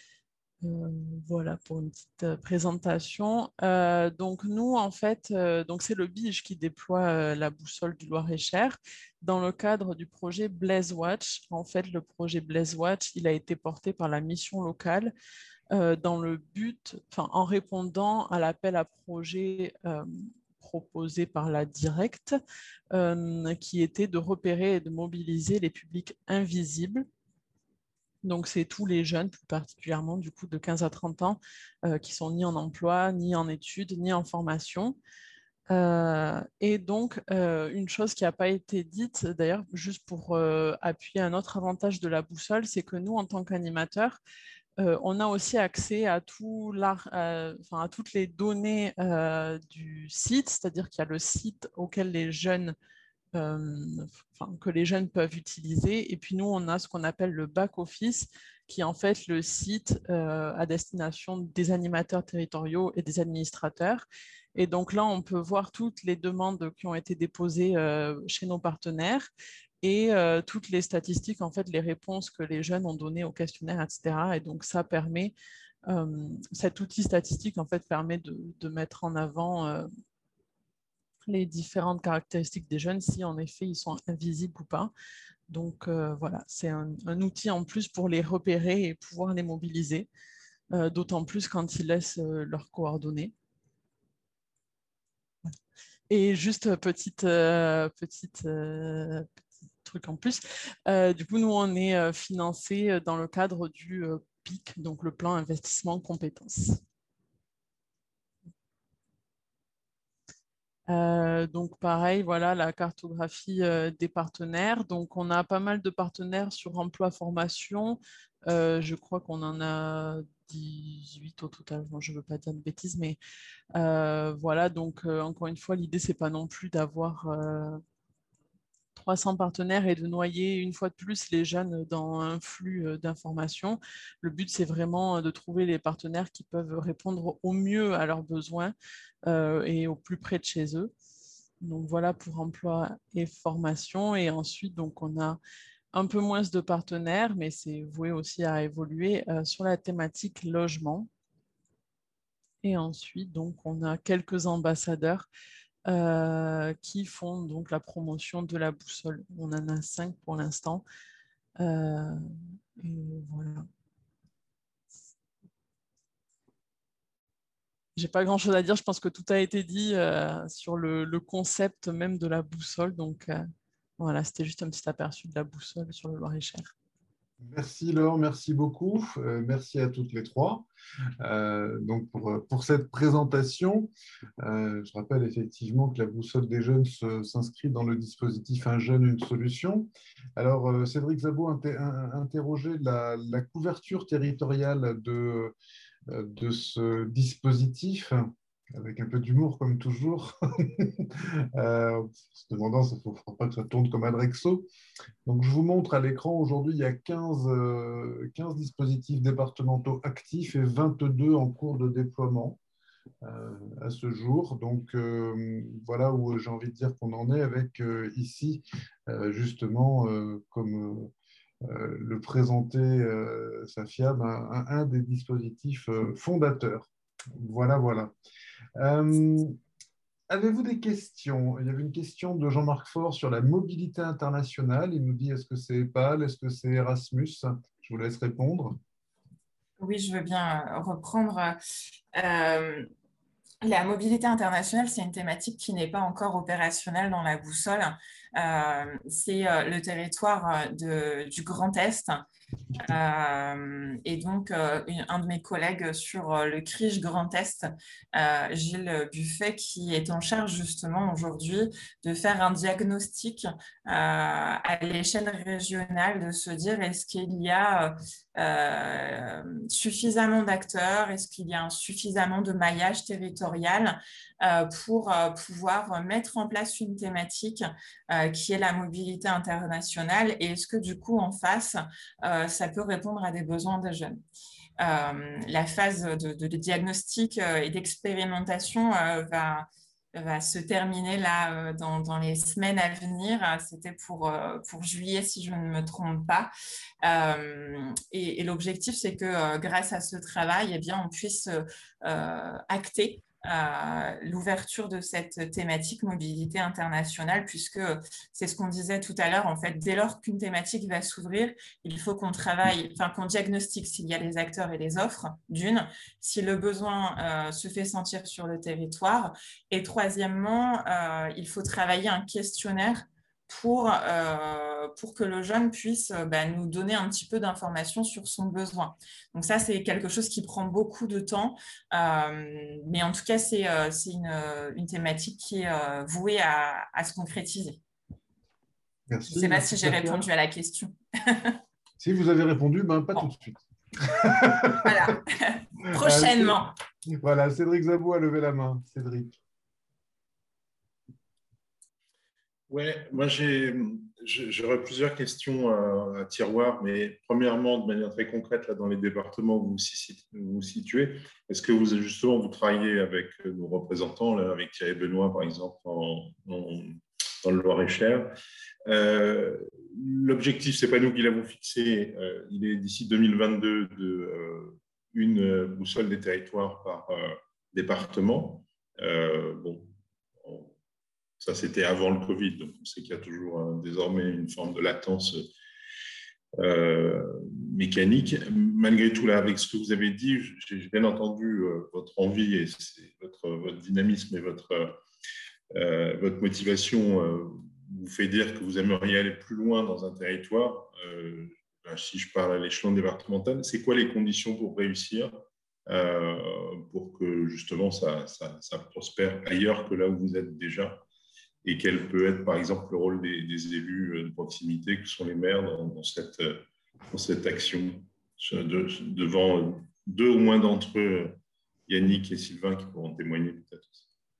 Euh, voilà pour une petite euh, présentation. Euh, donc nous, en fait, euh, donc c'est le B I J qui déploie euh, la boussole du Loir-et-Cher dans le cadre du projet Blaze Watch. En fait, le projet Blaze Watch, il a été porté par la mission locale euh, dans le but, enfin, en répondant à l'appel à projet euh, proposé par la Directe, euh, qui était de repérer et de mobiliser les publics invisibles. Donc, c'est tous les jeunes, plus particulièrement du coup de quinze à trente ans, euh, qui sont ni en emploi, ni en études, ni en formation. Euh, et donc, euh, une chose qui n'a pas été dite, d'ailleurs, juste pour euh, appuyer un autre avantage de la boussole, c'est que nous, en tant qu'animateurs, euh, on a aussi accès à, tout euh, enfin, à toutes les données euh, du site, c'est-à-dire qu'il y a le site auquel les jeunes euh, enfin, que les jeunes peuvent utiliser. Et puis nous, on a ce qu'on appelle le back-office, qui est en fait le site euh, à destination des animateurs territoriaux et des administrateurs. Et donc là, on peut voir toutes les demandes qui ont été déposées euh, chez nos partenaires et euh, toutes les statistiques, en fait, les réponses que les jeunes ont données au questionnaire, et cetera. Et donc ça permet, euh, cet outil statistique, en fait, permet de, de mettre en avant euh, les différentes caractéristiques des jeunes, si en effet ils sont invisibles ou pas. Donc euh, voilà, c'est un, un outil en plus pour les repérer et pouvoir les mobiliser, euh, d'autant plus quand ils laissent euh, leurs coordonnées. Et juste petite, euh, petite, euh, petite truc en plus. Euh, du coup, nous, on est euh, financé dans le cadre du euh, P I C, donc le plan investissement compétences. Euh, donc pareil, voilà la cartographie euh, des partenaires. Donc on a pas mal de partenaires sur emploi formation. Euh, je crois qu'on en a dix-huit au total. Bon, je ne veux pas dire de bêtises, mais euh, voilà. Donc euh, encore une fois, l'idée c'est pas non plus d'avoir euh, trois cents partenaires et de noyer une fois de plus les jeunes dans un flux d'informations. Le but, c'est vraiment de trouver les partenaires qui peuvent répondre au mieux à leurs besoins euh, et au plus près de chez eux. Donc voilà pour emploi et formation. Et ensuite, donc, on a un peu moins de partenaires, mais c'est voué aussi à évoluer euh, sur la thématique logement. Et ensuite, donc, on a quelques ambassadeurs Euh, qui font donc la promotion de la boussole. On en a cinq pour l'instant. Euh, et voilà. J'ai pas grand chose à dire. Je pense que tout a été dit euh, sur le, le concept même de la boussole. Donc euh, voilà, c'était juste un petit aperçu de la boussole sur le Loir-et-Cher. Merci Laure, merci beaucoup. Euh, merci à toutes les trois euh, donc pour, pour cette présentation. Euh, je rappelle effectivement que la boussole des jeunes se, s'inscrit dans le dispositif Un jeune, une solution. Alors euh, Cédric Szabot inter, interrogeait la, la couverture territoriale de, de ce dispositif, avec un peu d'humour comme toujours, euh, se demandant, il ne faut pas que ça tourne comme Adrexo. Donc, je vous montre à l'écran, aujourd'hui, il y a quinze, euh, quinze dispositifs départementaux actifs et vingt-deux en cours de déploiement euh, à ce jour. Donc, euh, voilà où j'ai envie de dire qu'on en est avec euh, ici, euh, justement, euh, comme euh, le présentait euh, Safia, ben, un, un des dispositifs euh, fondateurs. Voilà, voilà. Euh, Avez-vous des questions? Il y avait une question de Jean-Marc Faure sur la mobilité internationale. Il nous dit, est-ce que c'est E P A L? Est-ce que c'est Erasmus? Je vous laisse répondre. Oui, je veux bien reprendre. Euh, la mobilité internationale, c'est une thématique qui n'est pas encore opérationnelle dans la boussole. Euh, c'est euh, le territoire de, du Grand Est. Euh, et donc, euh, une, un de mes collègues sur euh, le C R I G Grand Est, euh, Gilles Buffet, qui est en charge justement aujourd'hui de faire un diagnostic euh, à l'échelle régionale, de se dire est-ce qu'il y a euh, suffisamment d'acteurs, est-ce qu'il y a un suffisamment de maillage territorial euh, pour euh, pouvoir mettre en place une thématique euh, qui est la mobilité internationale, et est-ce que du coup en face, euh, ça peut répondre à des besoins des jeunes. Euh, la phase de, de, de diagnostic euh, et d'expérimentation euh, va, va se terminer là euh, dans, dans les semaines à venir. C'était pour, euh, pour juillet, si je ne me trompe pas. Euh, et, et l'objectif, c'est que euh, grâce à ce travail, eh bien, on puisse euh, acter Euh, l'ouverture de cette thématique mobilité internationale, puisque c'est ce qu'on disait tout à l'heure, en fait, dès lors qu'une thématique va s'ouvrir, il faut qu'on travaille, enfin qu'on diagnostique s'il y a les acteurs et les offres, d'une, si le besoin euh, se fait sentir sur le territoire, et troisièmement, euh, il faut travailler un questionnaire pour, euh, pour que le jeune puisse euh, bah, nous donner un petit peu d'informations sur son besoin. Donc ça, c'est quelque chose qui prend beaucoup de temps, euh, mais en tout cas, c'est euh, c'est une, une thématique qui est euh, vouée à, à se concrétiser. Merci. Je ne sais pas merci, si j'ai Safia. répondu à la question. Si vous avez répondu, ben, pas bon. tout de suite. Voilà. Prochainement. Euh, voilà, Cédric Szabot a levé la main. Cédric. Ouais, moi j'ai, j'aurais plusieurs questions à, à tiroir, mais premièrement, de manière très concrète, là, dans les départements où vous vous situez, est-ce que vous, justement, vous travaillez avec nos représentants, là, avec Thierry Benoît, par exemple, en, en, dans le Loir-et-Cher? euh, L'objectif, ce n'est pas nous qui l'avons fixé, euh, il est d'ici deux mille vingt-deux de euh, une boussole des territoires par euh, département. Euh, bon, on, Ça, c'était avant le Covid, donc on sait qu'il y a toujours euh, désormais une forme de latence euh, mécanique. Malgré tout, là, avec ce que vous avez dit, j'ai bien entendu euh, votre envie et votre, votre dynamisme et votre, euh, votre motivation euh, vous fait dire que vous aimeriez aller plus loin dans un territoire, euh, ben, si je parle à l'échelon départemental, c'est quoi les conditions pour réussir, euh, pour que justement ça, ça, ça prospère ailleurs que là où vous êtes déjà? Et quel peut être, par exemple, le rôle des, des élus de proximité, que sont les maires, dans, dans, cette, dans cette action, de, devant deux ou moins d'entre eux, Yannick et Sylvain, qui pourront témoigner peut-être.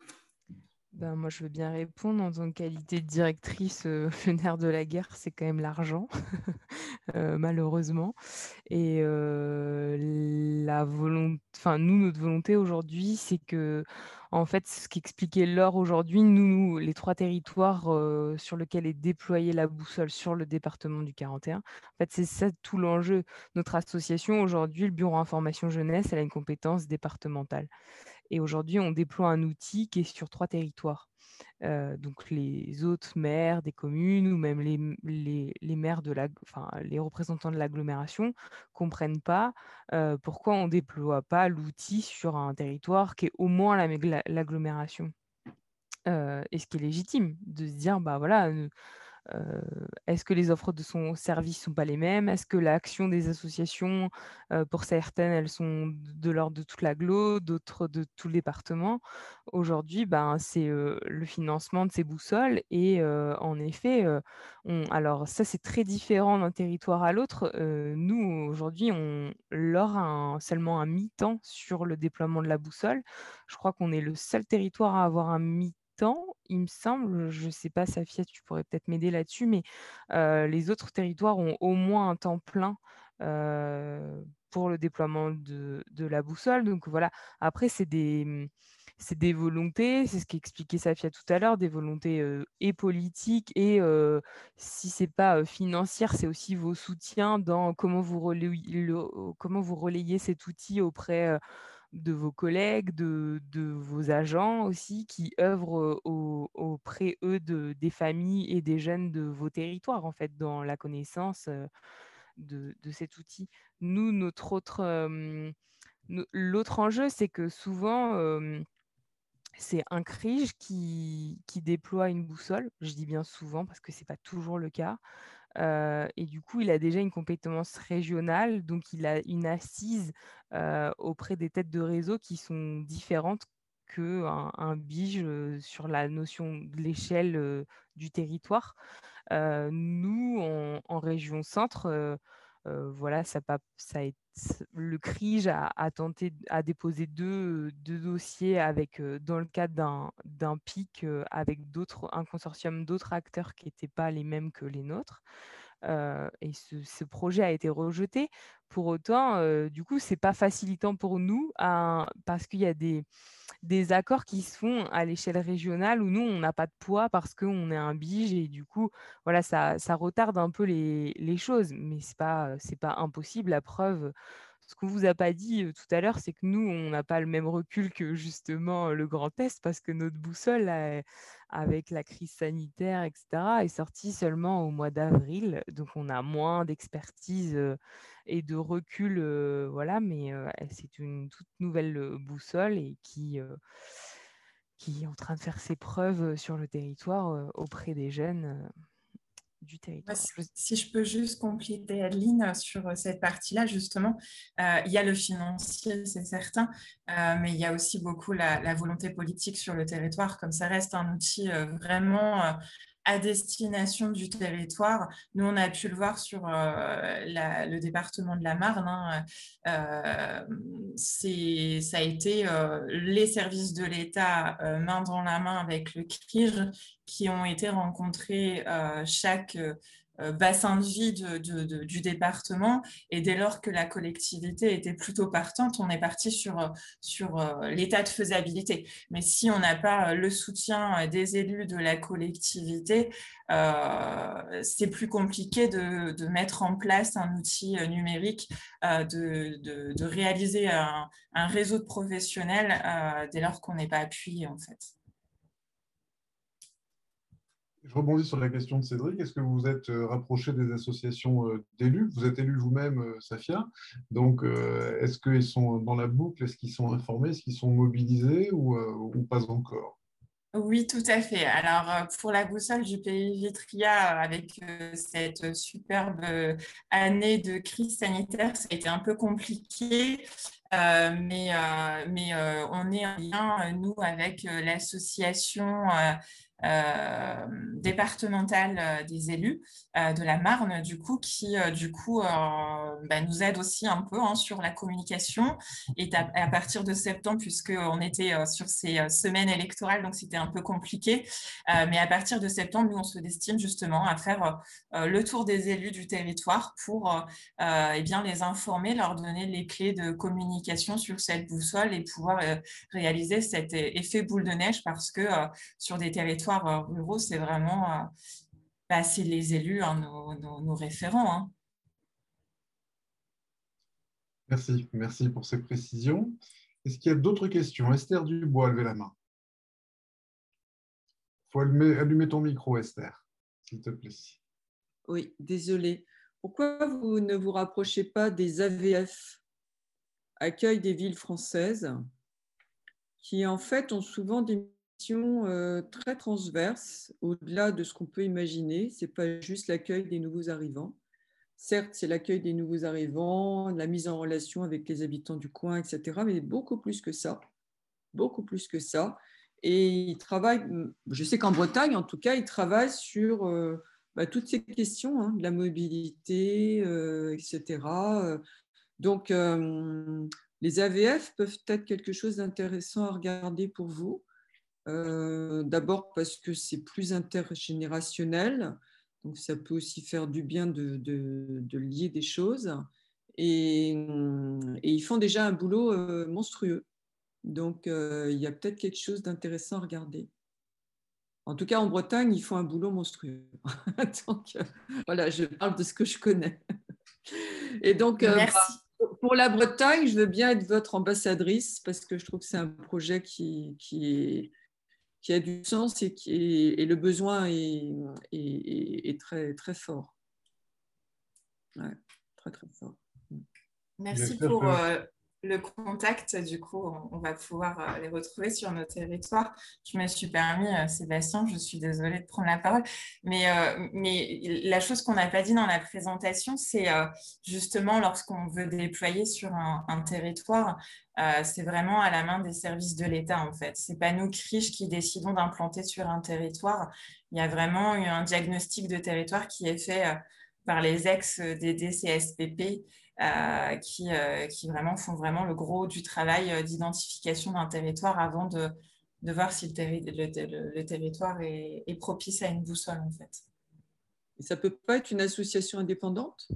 Ben, moi, je veux bien répondre. En tant que qualité de directrice, euh, le nerf de la guerre, c'est quand même l'argent, euh, malheureusement. Et euh, la volonté, enfin, nous, notre volonté aujourd'hui, c'est que, en fait, ce qu'expliquait Laure aujourd'hui, nous, les trois territoires euh, sur lesquels est déployée la boussole sur le département du quarante et un, en fait, c'est ça tout l'enjeu. Notre association, aujourd'hui, le Bureau Information Jeunesse, elle a une compétence départementale. Et aujourd'hui, on déploie un outil qui est sur trois territoires. Euh, donc les autres maires des communes ou même les, les, les maires de la, enfin, les représentants de l'agglomération comprennent pas euh, pourquoi on ne déploie pas l'outil sur un territoire qui est au moins la- l'agglomération. Euh, et ce qui est légitime, de se dire, bah voilà, euh, euh, est-ce que les offres de son service ne sont pas les mêmes? Est-ce que l'action des associations, euh, pour certaines, elles sont de l'ordre de toute l'agglo, d'autres de tout le département? Aujourd'hui, ben, c'est euh, le financement de ces boussoles. Et euh, en effet, euh, on, alors ça, c'est très différent d'un territoire à l'autre. Euh, nous, aujourd'hui, on leur a un- seulement un mi-temps sur le déploiement de la boussole. Je crois qu'on est le seul territoire à avoir un mi-temps, il me semble. Je ne sais pas, Safia, tu pourrais peut-être m'aider là-dessus, mais euh, les autres territoires ont au moins un temps plein euh, pour le déploiement de, de la boussole. Donc voilà, après, c'est des, c'est des volontés, c'est ce qu'expliquait Safia tout à l'heure, des volontés euh, et politiques et euh, si ce n'est pas euh, financière, c'est aussi vos soutiens dans comment vous relayez, le, comment vous relayez cet outil auprès euh, de vos collègues, de, de vos agents aussi, qui œuvrent au- auprès, eux, de, des familles et des jeunes de vos territoires, en fait, dans la connaissance euh, de, de cet outil. Nous, notre autre, euh, no- l'autre enjeu, c'est que souvent, euh, c'est un CRIJ qui, qui déploie une boussole. Je dis bien souvent parce que ce n'est pas toujours le cas. Euh, et du coup, il a déjà une compétence régionale, donc il a une assise euh, auprès des têtes de réseau qui sont différentes qu'un un bige euh, sur la notion de l'échelle euh, du territoire. Euh, nous, en, en région centre, euh, euh, voilà, ça, pas- ça a été- le CRIJ a, a tenté, a déposé deux, deux dossiers avec, euh, dans le cadre d'un d'un pic euh, avec d'autres, un consortium d'autres acteurs qui n'étaient pas les mêmes que les nôtres. Euh, et ce, ce projet a été rejeté. Pour autant, euh, du coup, c'est pas facilitant pour nous à- parce qu'il y a des, des accords qui se font à l'échelle régionale où nous, on n'a pas de poids parce qu'on est un bige et du coup, voilà, ça, ça retarde un peu les, les choses. Mais c'est pas, c'est pas impossible. La preuve, ce qu'on vous a pas dit euh, tout à l'heure, c'est que nous, on n'a pas le même recul que justement euh, le Grand Est parce que notre boussole, euh, avec la crise sanitaire, et cetera, est sortie seulement au mois d'avril. Donc, on a moins d'expertise euh, et de recul, euh, voilà, mais euh, c'est une toute nouvelle euh, boussole et qui, euh, qui est en train de faire ses preuves sur le territoire euh, auprès des jeunes euh, du Moi, territoire. si Je- si je peux juste compléter, Adeline, sur cette partie-là, justement, euh, il y a le financier, c'est certain, euh, mais il y a aussi beaucoup la, la volonté politique sur le territoire, comme ça reste un outil euh, vraiment euh, à destination du territoire. Nous, on a pu le voir sur euh, la- le département de la Marne, hein, euh, c'est, ça a été euh, les services de l'État euh, main dans la main avec le CRIJ qui ont été rencontrés euh, chaque euh, bassin de vie de, de, de, du département. Et dès lors que la collectivité était plutôt partante, on est parti sur, sur euh, l'état de faisabilité. Mais si on n'a pas le soutien des élus de la collectivité, euh, c'est plus compliqué de, de mettre en place un outil numérique, euh, de, de, de réaliser un, un réseau de professionnels euh, dès lors qu'on n'est pas appuyé, en fait. Je rebondis sur la question de Cédric. Est-ce que vous vous êtes euh, rapproché des associations euh, d'élus? Vous êtes élu vous-même, euh, Safia. Donc, euh, est-ce qu'ils sont dans la boucle? Est-ce qu'ils sont informés? Est-ce qu'ils sont mobilisés ou, euh, ou pas encore? Oui, tout à fait. Alors, euh, pour la boussole du pays Vitria, euh, avec euh, cette superbe euh, année de crise sanitaire, ça a été un peu compliqué, euh, mais, euh, mais euh, on est en lien, euh, nous, avec euh, l'association euh, euh, départementale euh, des élus euh, de la Marne, du coup, qui, euh, du coup, euh, bah, nous aide aussi un peu hein, sur la communication. Et à, à partir de septembre, puisqu'on était euh, sur ces euh, semaines électorales, donc c'était un peu compliqué. Euh, mais à partir de septembre, nous, on se destine justement à faire euh, le tour des élus du territoire pour euh, eh bien, les informer, leur donner les clés de communication sur cette boussole et pouvoir euh, réaliser cet effet boule de neige parce que euh, sur des territoires euh, ruraux, c'est vraiment euh, bah, c'est les élus, hein, nos, nos, nos référents. Hein. Merci, merci pour ces précisions. Est-ce qu'il y a d'autres questions? Esther Dubois, levez la main. Il faut allumer, allumer ton micro, Esther, s'il te plaît. Oui, désolé. Pourquoi vous ne vous rapprochez pas des A V F, Accueil des villes françaises, qui en fait ont souvent des missions euh, très transverses, au-delà de ce qu'on peut imaginer. Ce n'est pas juste l'accueil des nouveaux arrivants. Certes, c'est l'accueil des nouveaux arrivants, la mise en relation avec les habitants du coin, et cetera, mais beaucoup plus que ça. Beaucoup plus que ça. Et ils travaillent, je sais qu'en Bretagne, en tout cas, ils travaillent sur euh, bah, toutes ces questions, hein, de la mobilité, euh, et cetera. Donc, euh, les A V F peuvent être quelque chose d'intéressant à regarder pour vous. Euh, D'abord parce que c'est plus intergénérationnel, donc ça peut aussi faire du bien de, de, de lier des choses. Et, et, ils font déjà un boulot euh, monstrueux. Donc, euh, il y a peut-être quelque chose d'intéressant à regarder. En tout cas, en Bretagne, ils font un boulot monstrueux. Donc, euh, voilà, je parle de ce que je connais. Et donc, euh, Merci. bah, pour la Bretagne, je veux bien être votre ambassadrice parce que je trouve que c'est un projet qui, qui, est, qui a du sens et, qui est, et le besoin est, est, est très, très fort. Ouais, très, très fort. Merci pour euh, le contact. Du coup, on va pouvoir euh, les retrouver sur nos territoires. Je me suis permis, euh, Sébastien, je suis désolée de prendre la parole, mais, euh, mais la chose qu'on n'a pas dit dans la présentation, c'est euh, justement lorsqu'on veut déployer sur un, un territoire, euh, c'est vraiment à la main des services de l'État, en fait. Ce n'est pas nous, Crich, qui décidons d'implanter sur un territoire. Il y a vraiment eu un diagnostic de territoire qui est fait euh, par les ex-D D C S P P. Euh, qui, euh, qui vraiment font vraiment le gros du travail euh, d'identification d'un territoire avant de, de voir si le, terri le, le, le territoire est, est propice à une boussole, en fait. Et ça ne peut pas être une association indépendante?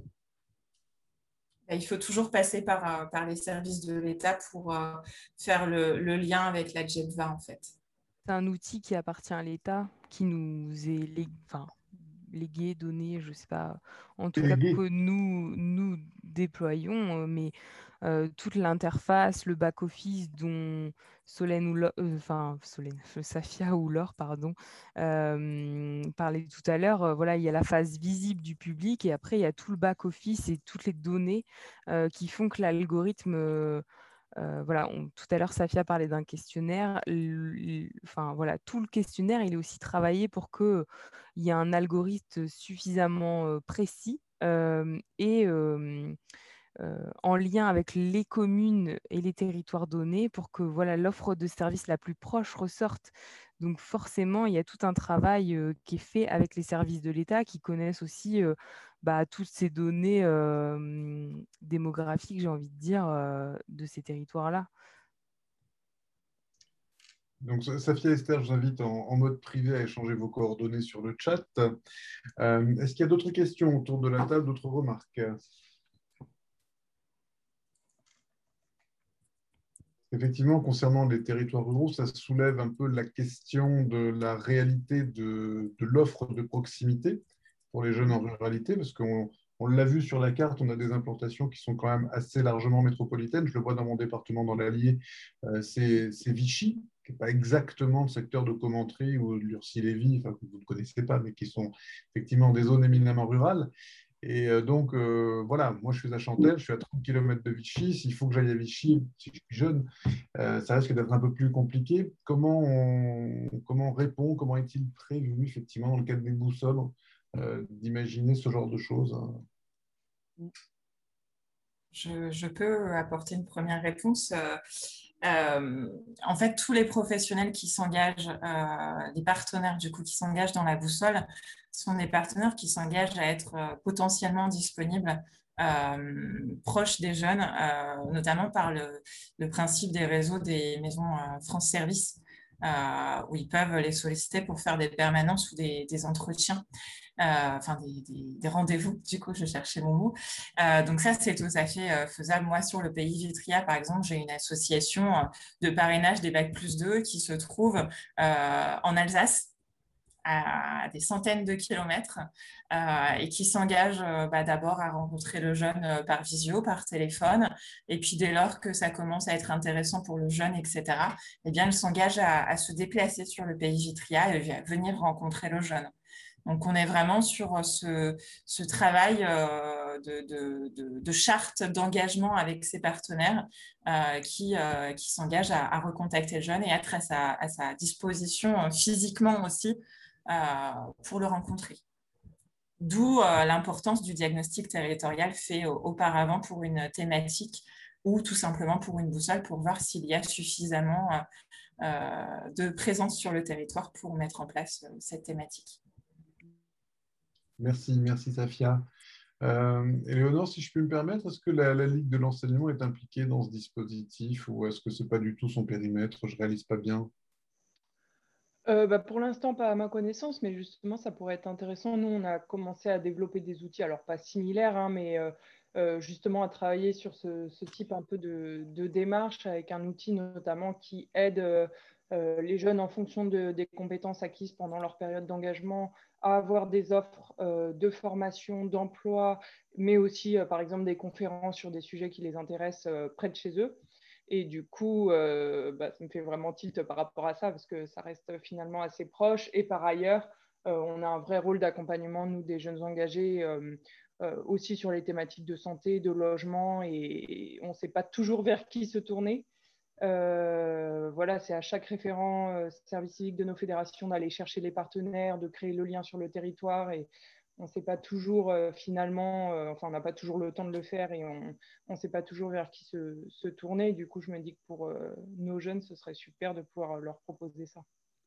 Il faut toujours passer par, par les services de l'État pour euh, faire le, le lien avec la G E P V A, en fait. C'est un outil qui appartient à l'État, qui nous est légué, enfin, légué, donné, je ne sais pas, en tout cas que nous, nous déployons, mais euh, toute l'interface, le back-office dont Solène ou Laure, euh, enfin, Solène, Safia ou Laure, pardon, euh, parlait tout à l'heure, euh, voilà, il y a la phase visible du public et après il y a tout le back-office et toutes les données euh, qui font que l'algorithme... Euh, Euh, voilà, on, tout à l'heure, Safia parlait d'un questionnaire. Le, le, enfin, voilà, tout le questionnaire, il est aussi travaillé pour qu'il y ait un algorithme suffisamment euh, précis euh, et euh, euh, en lien avec les communes et les territoires donnés pour que voilà, l'offre de service la plus proche ressorte. Donc forcément, il y a tout un travail euh, qui est fait avec les services de l'État qui connaissent aussi euh, bah, toutes ces données euh, démographiques, j'ai envie de dire, euh, de ces territoires-là. Donc, Safia et Esther, je vous invite en, en mode privé à échanger vos coordonnées sur le chat. Euh, Est-ce qu'il y a d'autres questions autour de la table, d'autres remarques? Effectivement, concernant les territoires ruraux, ça soulève un peu la question de la réalité de, de l'offre de proximité pour les jeunes en ruralité, parce qu'on on l'a vu sur la carte, on a des implantations qui sont quand même assez largement métropolitaines. Je le vois dans mon département, dans l'Allier, euh, c'est Vichy, qui n'est pas exactement le secteur de Commentry ou de Lurcy-Lévis, enfin, que vous ne connaissez pas, mais qui sont effectivement des zones éminemment rurales. Et euh, donc, euh, voilà, moi, je suis à Chantelle, je suis à trente kilomètres de Vichy. S'il faut que j'aille à Vichy, si je suis jeune, euh, ça risque d'être un peu plus compliqué. Comment on, comment on répond, comment est-il prévu, effectivement, dans le cadre des boussoles, euh, d'imaginer ce genre de choses? Je, je peux apporter une première réponse. Euh, euh, en fait, tous les professionnels qui s'engagent, euh, les partenaires du coup qui s'engagent dans la boussole, sont des partenaires qui s'engagent à être euh, potentiellement disponibles, euh, proches des jeunes, euh, notamment par le, le principe des réseaux des maisons euh, France Service, euh, où ils peuvent les solliciter pour faire des permanences ou des, des entretiens. Euh, enfin des, des, des rendez-vous, du coup, je cherchais mon mot. Euh, donc ça, c'est tout à fait euh, faisable. Moi, sur le pays Vitria, par exemple, j'ai une association euh, de parrainage des bacs plus deux qui se trouve euh, en Alsace, à des centaines de kilomètres, euh, et qui s'engage euh, bah, d'abord à rencontrer le jeune euh, par visio, par téléphone, et puis dès lors que ça commence à être intéressant pour le jeune, et cetera, eh bien, elle s'engage à, à se déplacer sur le pays Vitria et à venir rencontrer le jeune. Donc, on est vraiment sur ce, ce travail euh, de, de, de, de charte d'engagement avec ses partenaires euh, qui, euh, qui s'engagent à, à recontacter le jeune et être à sa, à sa disposition euh, physiquement aussi euh, pour le rencontrer. D'où euh, l'importance du diagnostic territorial fait euh, auparavant pour une thématique ou tout simplement pour une boussole pour voir s'il y a suffisamment euh, euh, de présence sur le territoire pour mettre en place euh, cette thématique. Merci, merci Safia. Euh, Éléonore, si je peux me permettre, est-ce que la, la Ligue de l'enseignement est impliquée dans ce dispositif ou est-ce que ce n'est pas du tout son périmètre? Je ne réalise pas bien. Euh, bah, pour l'instant, pas à ma connaissance, mais justement, ça pourrait être intéressant. Nous, on a commencé à développer des outils, alors pas similaires, hein, mais euh, euh, justement à travailler sur ce, ce type un peu de, de démarche avec un outil notamment qui aide euh, euh, les jeunes en fonction de, des compétences acquises pendant leur période d'engagement à avoir des offres euh, de formation, d'emploi, mais aussi, euh, par exemple, des conférences sur des sujets qui les intéressent euh, près de chez eux. Et du coup, euh, bah, ça me fait vraiment tilt par rapport à ça parce que ça reste finalement assez proche. Et par ailleurs, euh, on a un vrai rôle d'accompagnement, nous, des jeunes engagés, euh, euh, aussi sur les thématiques de santé, de logement. Et on ne sait pas toujours vers qui se tourner. Euh, voilà, c'est à chaque référent euh, service civique de nos fédérations d'aller chercher les partenaires, de créer le lien sur le territoire. Et on ne sait pas toujours euh, finalement, euh, enfin on n'a pas toujours le temps de le faire et on ne sait pas toujours vers qui se, se tourner. Du coup, je me dis que pour euh, nos jeunes, ce serait super de pouvoir leur proposer ça.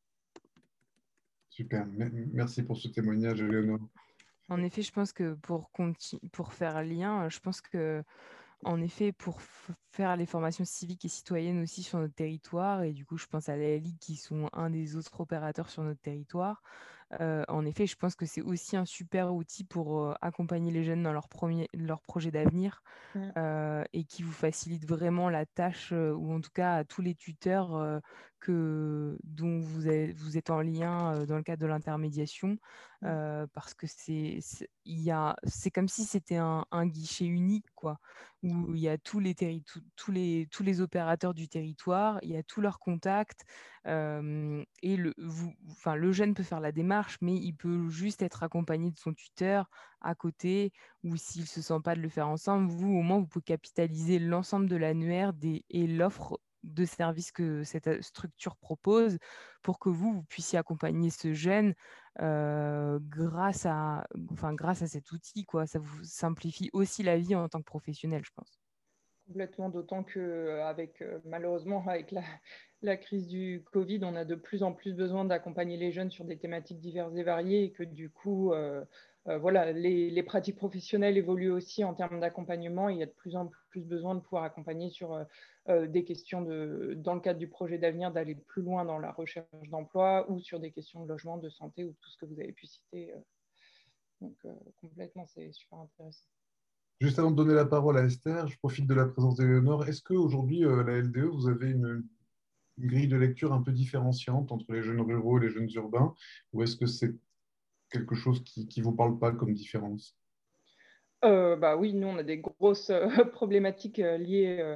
Super, merci pour ce témoignage, Éléonore. En effet, je pense que pour, pour faire lien, je pense que en effet, pour faire les formations civiques et citoyennes aussi sur notre territoire, et du coup, je pense à la Ligue qui sont un des autres opérateurs sur notre territoire. Euh, en effet, je pense que c'est aussi un super outil pour euh, accompagner les jeunes dans leur, premier, leur projet d'avenir mmh. euh, et qui vous facilite vraiment la tâche, euh, ou en tout cas à tous les tuteurs euh, que, dont vous, avez, vous êtes en lien euh, dans le cadre de l'intermédiation. Euh, parce que c'est, c'est, y a, c'est comme si c'était un, un guichet unique, quoi, où il y a tous les, terri- tous, les, tous les opérateurs du territoire, il y a tous leurs contacts, euh, et le, vous, enfin, le jeune peut faire la démarche, mais il peut juste être accompagné de son tuteur à côté, ou s'il ne se sent pas de le faire ensemble, vous, au moins, vous pouvez capitaliser l'ensemble de l'annuaire des, et l'offre de services que cette structure propose pour que vous, vous puissiez accompagner ce jeune euh, grâce à, enfin, grâce à cet outil, quoi. Ça vous simplifie aussi la vie en tant que professionnel, je pense. Complètement, d'autant qu'avec, euh, malheureusement, avec la, la crise du Covid, on a de plus en plus besoin d'accompagner les jeunes sur des thématiques diverses et variées et que du coup, euh, euh, voilà, les, les pratiques professionnelles évoluent aussi en termes d'accompagnement. Il y a de plus en plus besoin de pouvoir accompagner sur euh, des questions, de, dans le cadre du projet d'avenir, d'aller plus loin dans la recherche d'emploi ou sur des questions de logement, de santé ou tout ce que vous avez pu citer. Donc, euh, complètement, c'est super intéressant. Juste avant de donner la parole à Esther, je profite de la présence d'Éléonore. Est-ce qu'aujourd'hui, euh, à la L D E, vous avez une, une grille de lecture un peu différenciante entre les jeunes ruraux et les jeunes urbains, ou est-ce que c'est quelque chose qui ne vous parle pas comme différence? euh, bah oui, nous, on a des grosses euh, problématiques euh, liées euh,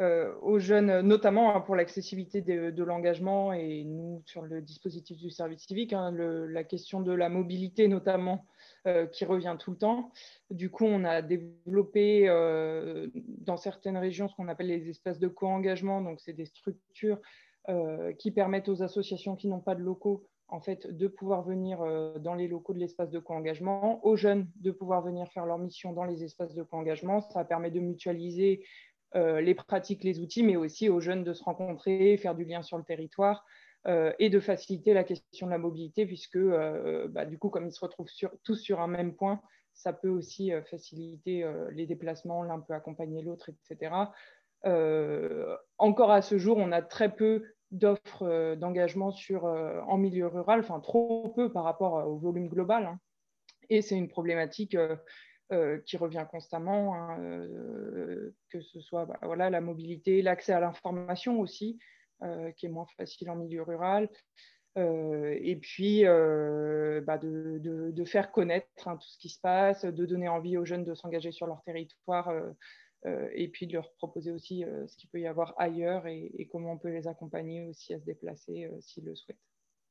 euh, aux jeunes, notamment hein, pour l'accessibilité de, de l'engagement et nous sur le dispositif du service civique, hein, le, la question de la mobilité notamment euh, qui revient tout le temps. Du coup, on a développé euh, dans certaines régions ce qu'on appelle les espaces de co-engagement. Donc, c'est des structures euh, qui permettent aux associations qui n'ont pas de locaux en fait, de pouvoir venir euh, dans les locaux de l'espace de co-engagement, aux jeunes de pouvoir venir faire leur mission dans les espaces de co-engagement. Ça permet de mutualiser euh, les pratiques, les outils, mais aussi aux jeunes de se rencontrer, faire du lien sur le territoire euh, et de faciliter la question de la mobilité, puisque euh, bah, du coup, comme ils se retrouvent sur, tous sur un même point, ça peut aussi euh, faciliter euh, les déplacements, l'un peut accompagner l'autre, et cetera. Euh, encore à ce jour, on a très peu d'offres euh, d'engagement sur, euh, en milieu rural, enfin trop peu par rapport au volume global. Hein. Et c'est une problématique euh, euh, qui revient constamment, hein, euh, que ce soit bah, voilà, la mobilité, l'accès à l'information aussi, euh, qui est moins facile en milieu rural. Euh, et puis euh, bah, de, de, de faire connaître hein, tout ce qui se passe, de donner envie aux jeunes de s'engager sur leur territoire euh, euh, et puis de leur proposer aussi euh, ce qu'il peut y avoir ailleurs et, et comment on peut les accompagner aussi à se déplacer euh, s'ils le souhaitent.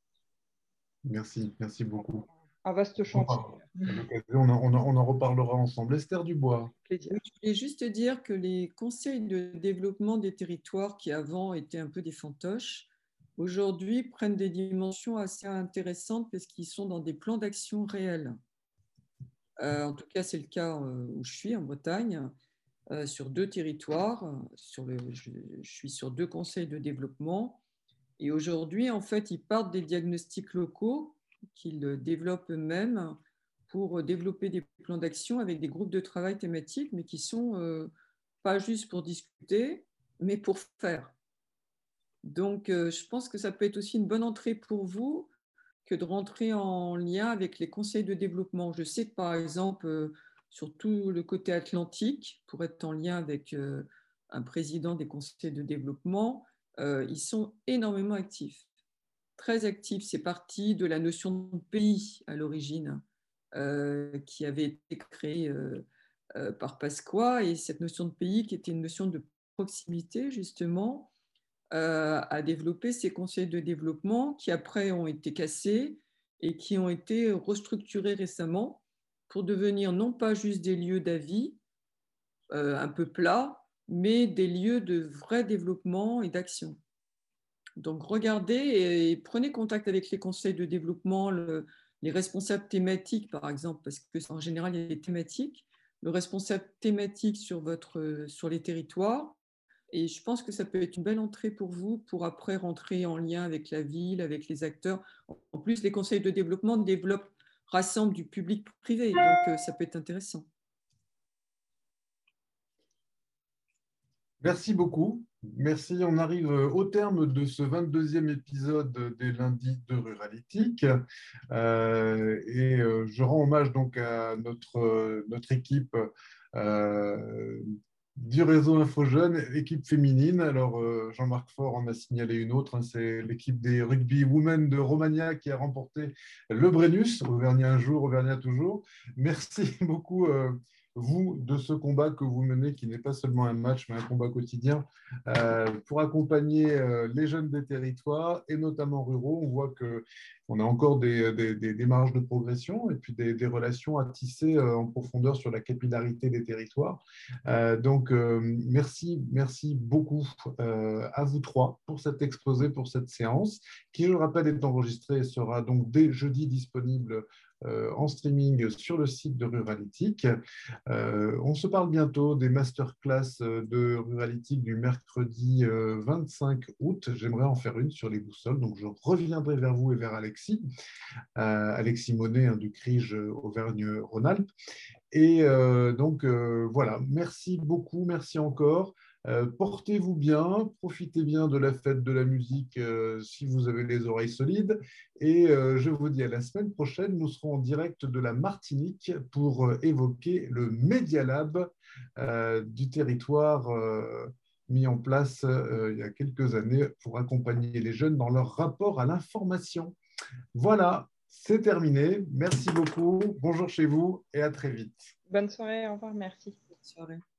Merci, merci beaucoup. Un vaste chantier. On en, on, en, on en reparlera ensemble. Esther Dubois. Plaisir. Je voulais juste dire que les conseils de développement des territoires qui avant étaient un peu des fantoches, aujourd'hui prennent des dimensions assez intéressantes parce qu'ils sont dans des plans d'action réels. Euh, en tout cas, c'est le cas où je suis, en Bretagne, euh, sur deux territoires. Sur le, je, je suis sur deux conseils de développement. Et aujourd'hui, en fait, ils partent des diagnostics locaux qu'ils développent eux-mêmes pour développer des plans d'action avec des groupes de travail thématiques, mais qui sont euh, pas juste pour discuter, mais pour faire. Donc, euh, je pense que ça peut être aussi une bonne entrée pour vous que de rentrer en lien avec les conseils de développement. Je sais que, par exemple, euh, sur tout le côté atlantique, pour être en lien avec euh, un président des conseils de développement, euh, ils sont énormément actifs, très actifs. C'est parti de la notion de pays à l'origine, euh, qui avait été créée euh, euh, par Pasqua, et cette notion de pays qui était une notion de proximité, justement, euh, a développé ces conseils de développement qui après ont été cassés et qui ont été restructurés récemment pour devenir non pas juste des lieux d'avis euh, un peu plats, mais des lieux de vrai développement et d'action. Donc regardez et prenez contact avec les conseils de développement, le, les responsables thématiques par exemple, parce qu'en général il y a des thématiques, le responsable thématique sur, votre, sur les territoires. Et je pense que ça peut être une belle entrée pour vous pour après rentrer en lien avec la ville, avec les acteurs. En plus, les conseils de développement développent, rassemblent du public privé, donc ça peut être intéressant. Merci beaucoup. Merci. On arrive au terme de ce vingt-deuxième épisode des lundis de Ruralytique. Euh, et je rends hommage donc à notre, notre équipe euh, du réseau InfoJeunes, équipe féminine. Alors, euh, Jean-Marc Faure en a signalé une autre, hein, c'est l'équipe des Rugby Women de Romagna qui a remporté le Brennus, Auvergnat un jour, Auvergnat toujours. Merci beaucoup, euh, vous, de ce combat que vous menez, qui n'est pas seulement un match, mais un combat quotidien, euh, pour accompagner euh, les jeunes des territoires, et notamment ruraux. On voit qu'on a encore des, des, des, des marges de progression et puis des, des relations à tisser euh, en profondeur sur la capillarité des territoires. Euh, donc, euh, merci, merci beaucoup euh, à vous trois pour cet exposé, pour cette séance, qui, je le rappelle, est enregistrée et sera donc dès jeudi disponible euh, en streaming sur le site de Ruralytique. Euh, on se parle bientôt des masterclass de Ruralytique du mercredi euh, vingt-cinq août. J'aimerais en faire une sur les boussoles, donc je reviendrai vers vous et vers Alexis, euh, Alexis Monet hein, du C R I G Auvergne-Rhône-Alpes. Et euh, donc, euh, voilà, merci beaucoup, merci encore. Euh, portez-vous bien, profitez bien de la fête de la musique euh, si vous avez les oreilles solides. Et euh, je vous dis à la semaine prochaine, nous serons en direct de la Martinique pour euh, évoquer le Media Lab euh, du territoire euh, mis en place euh, il y a quelques années pour accompagner les jeunes dans leur rapport à l'information. Voilà. C'est terminé. Merci beaucoup. Bonjour chez vous et à très vite. Bonne soirée. Au revoir. Merci. Bonne soirée.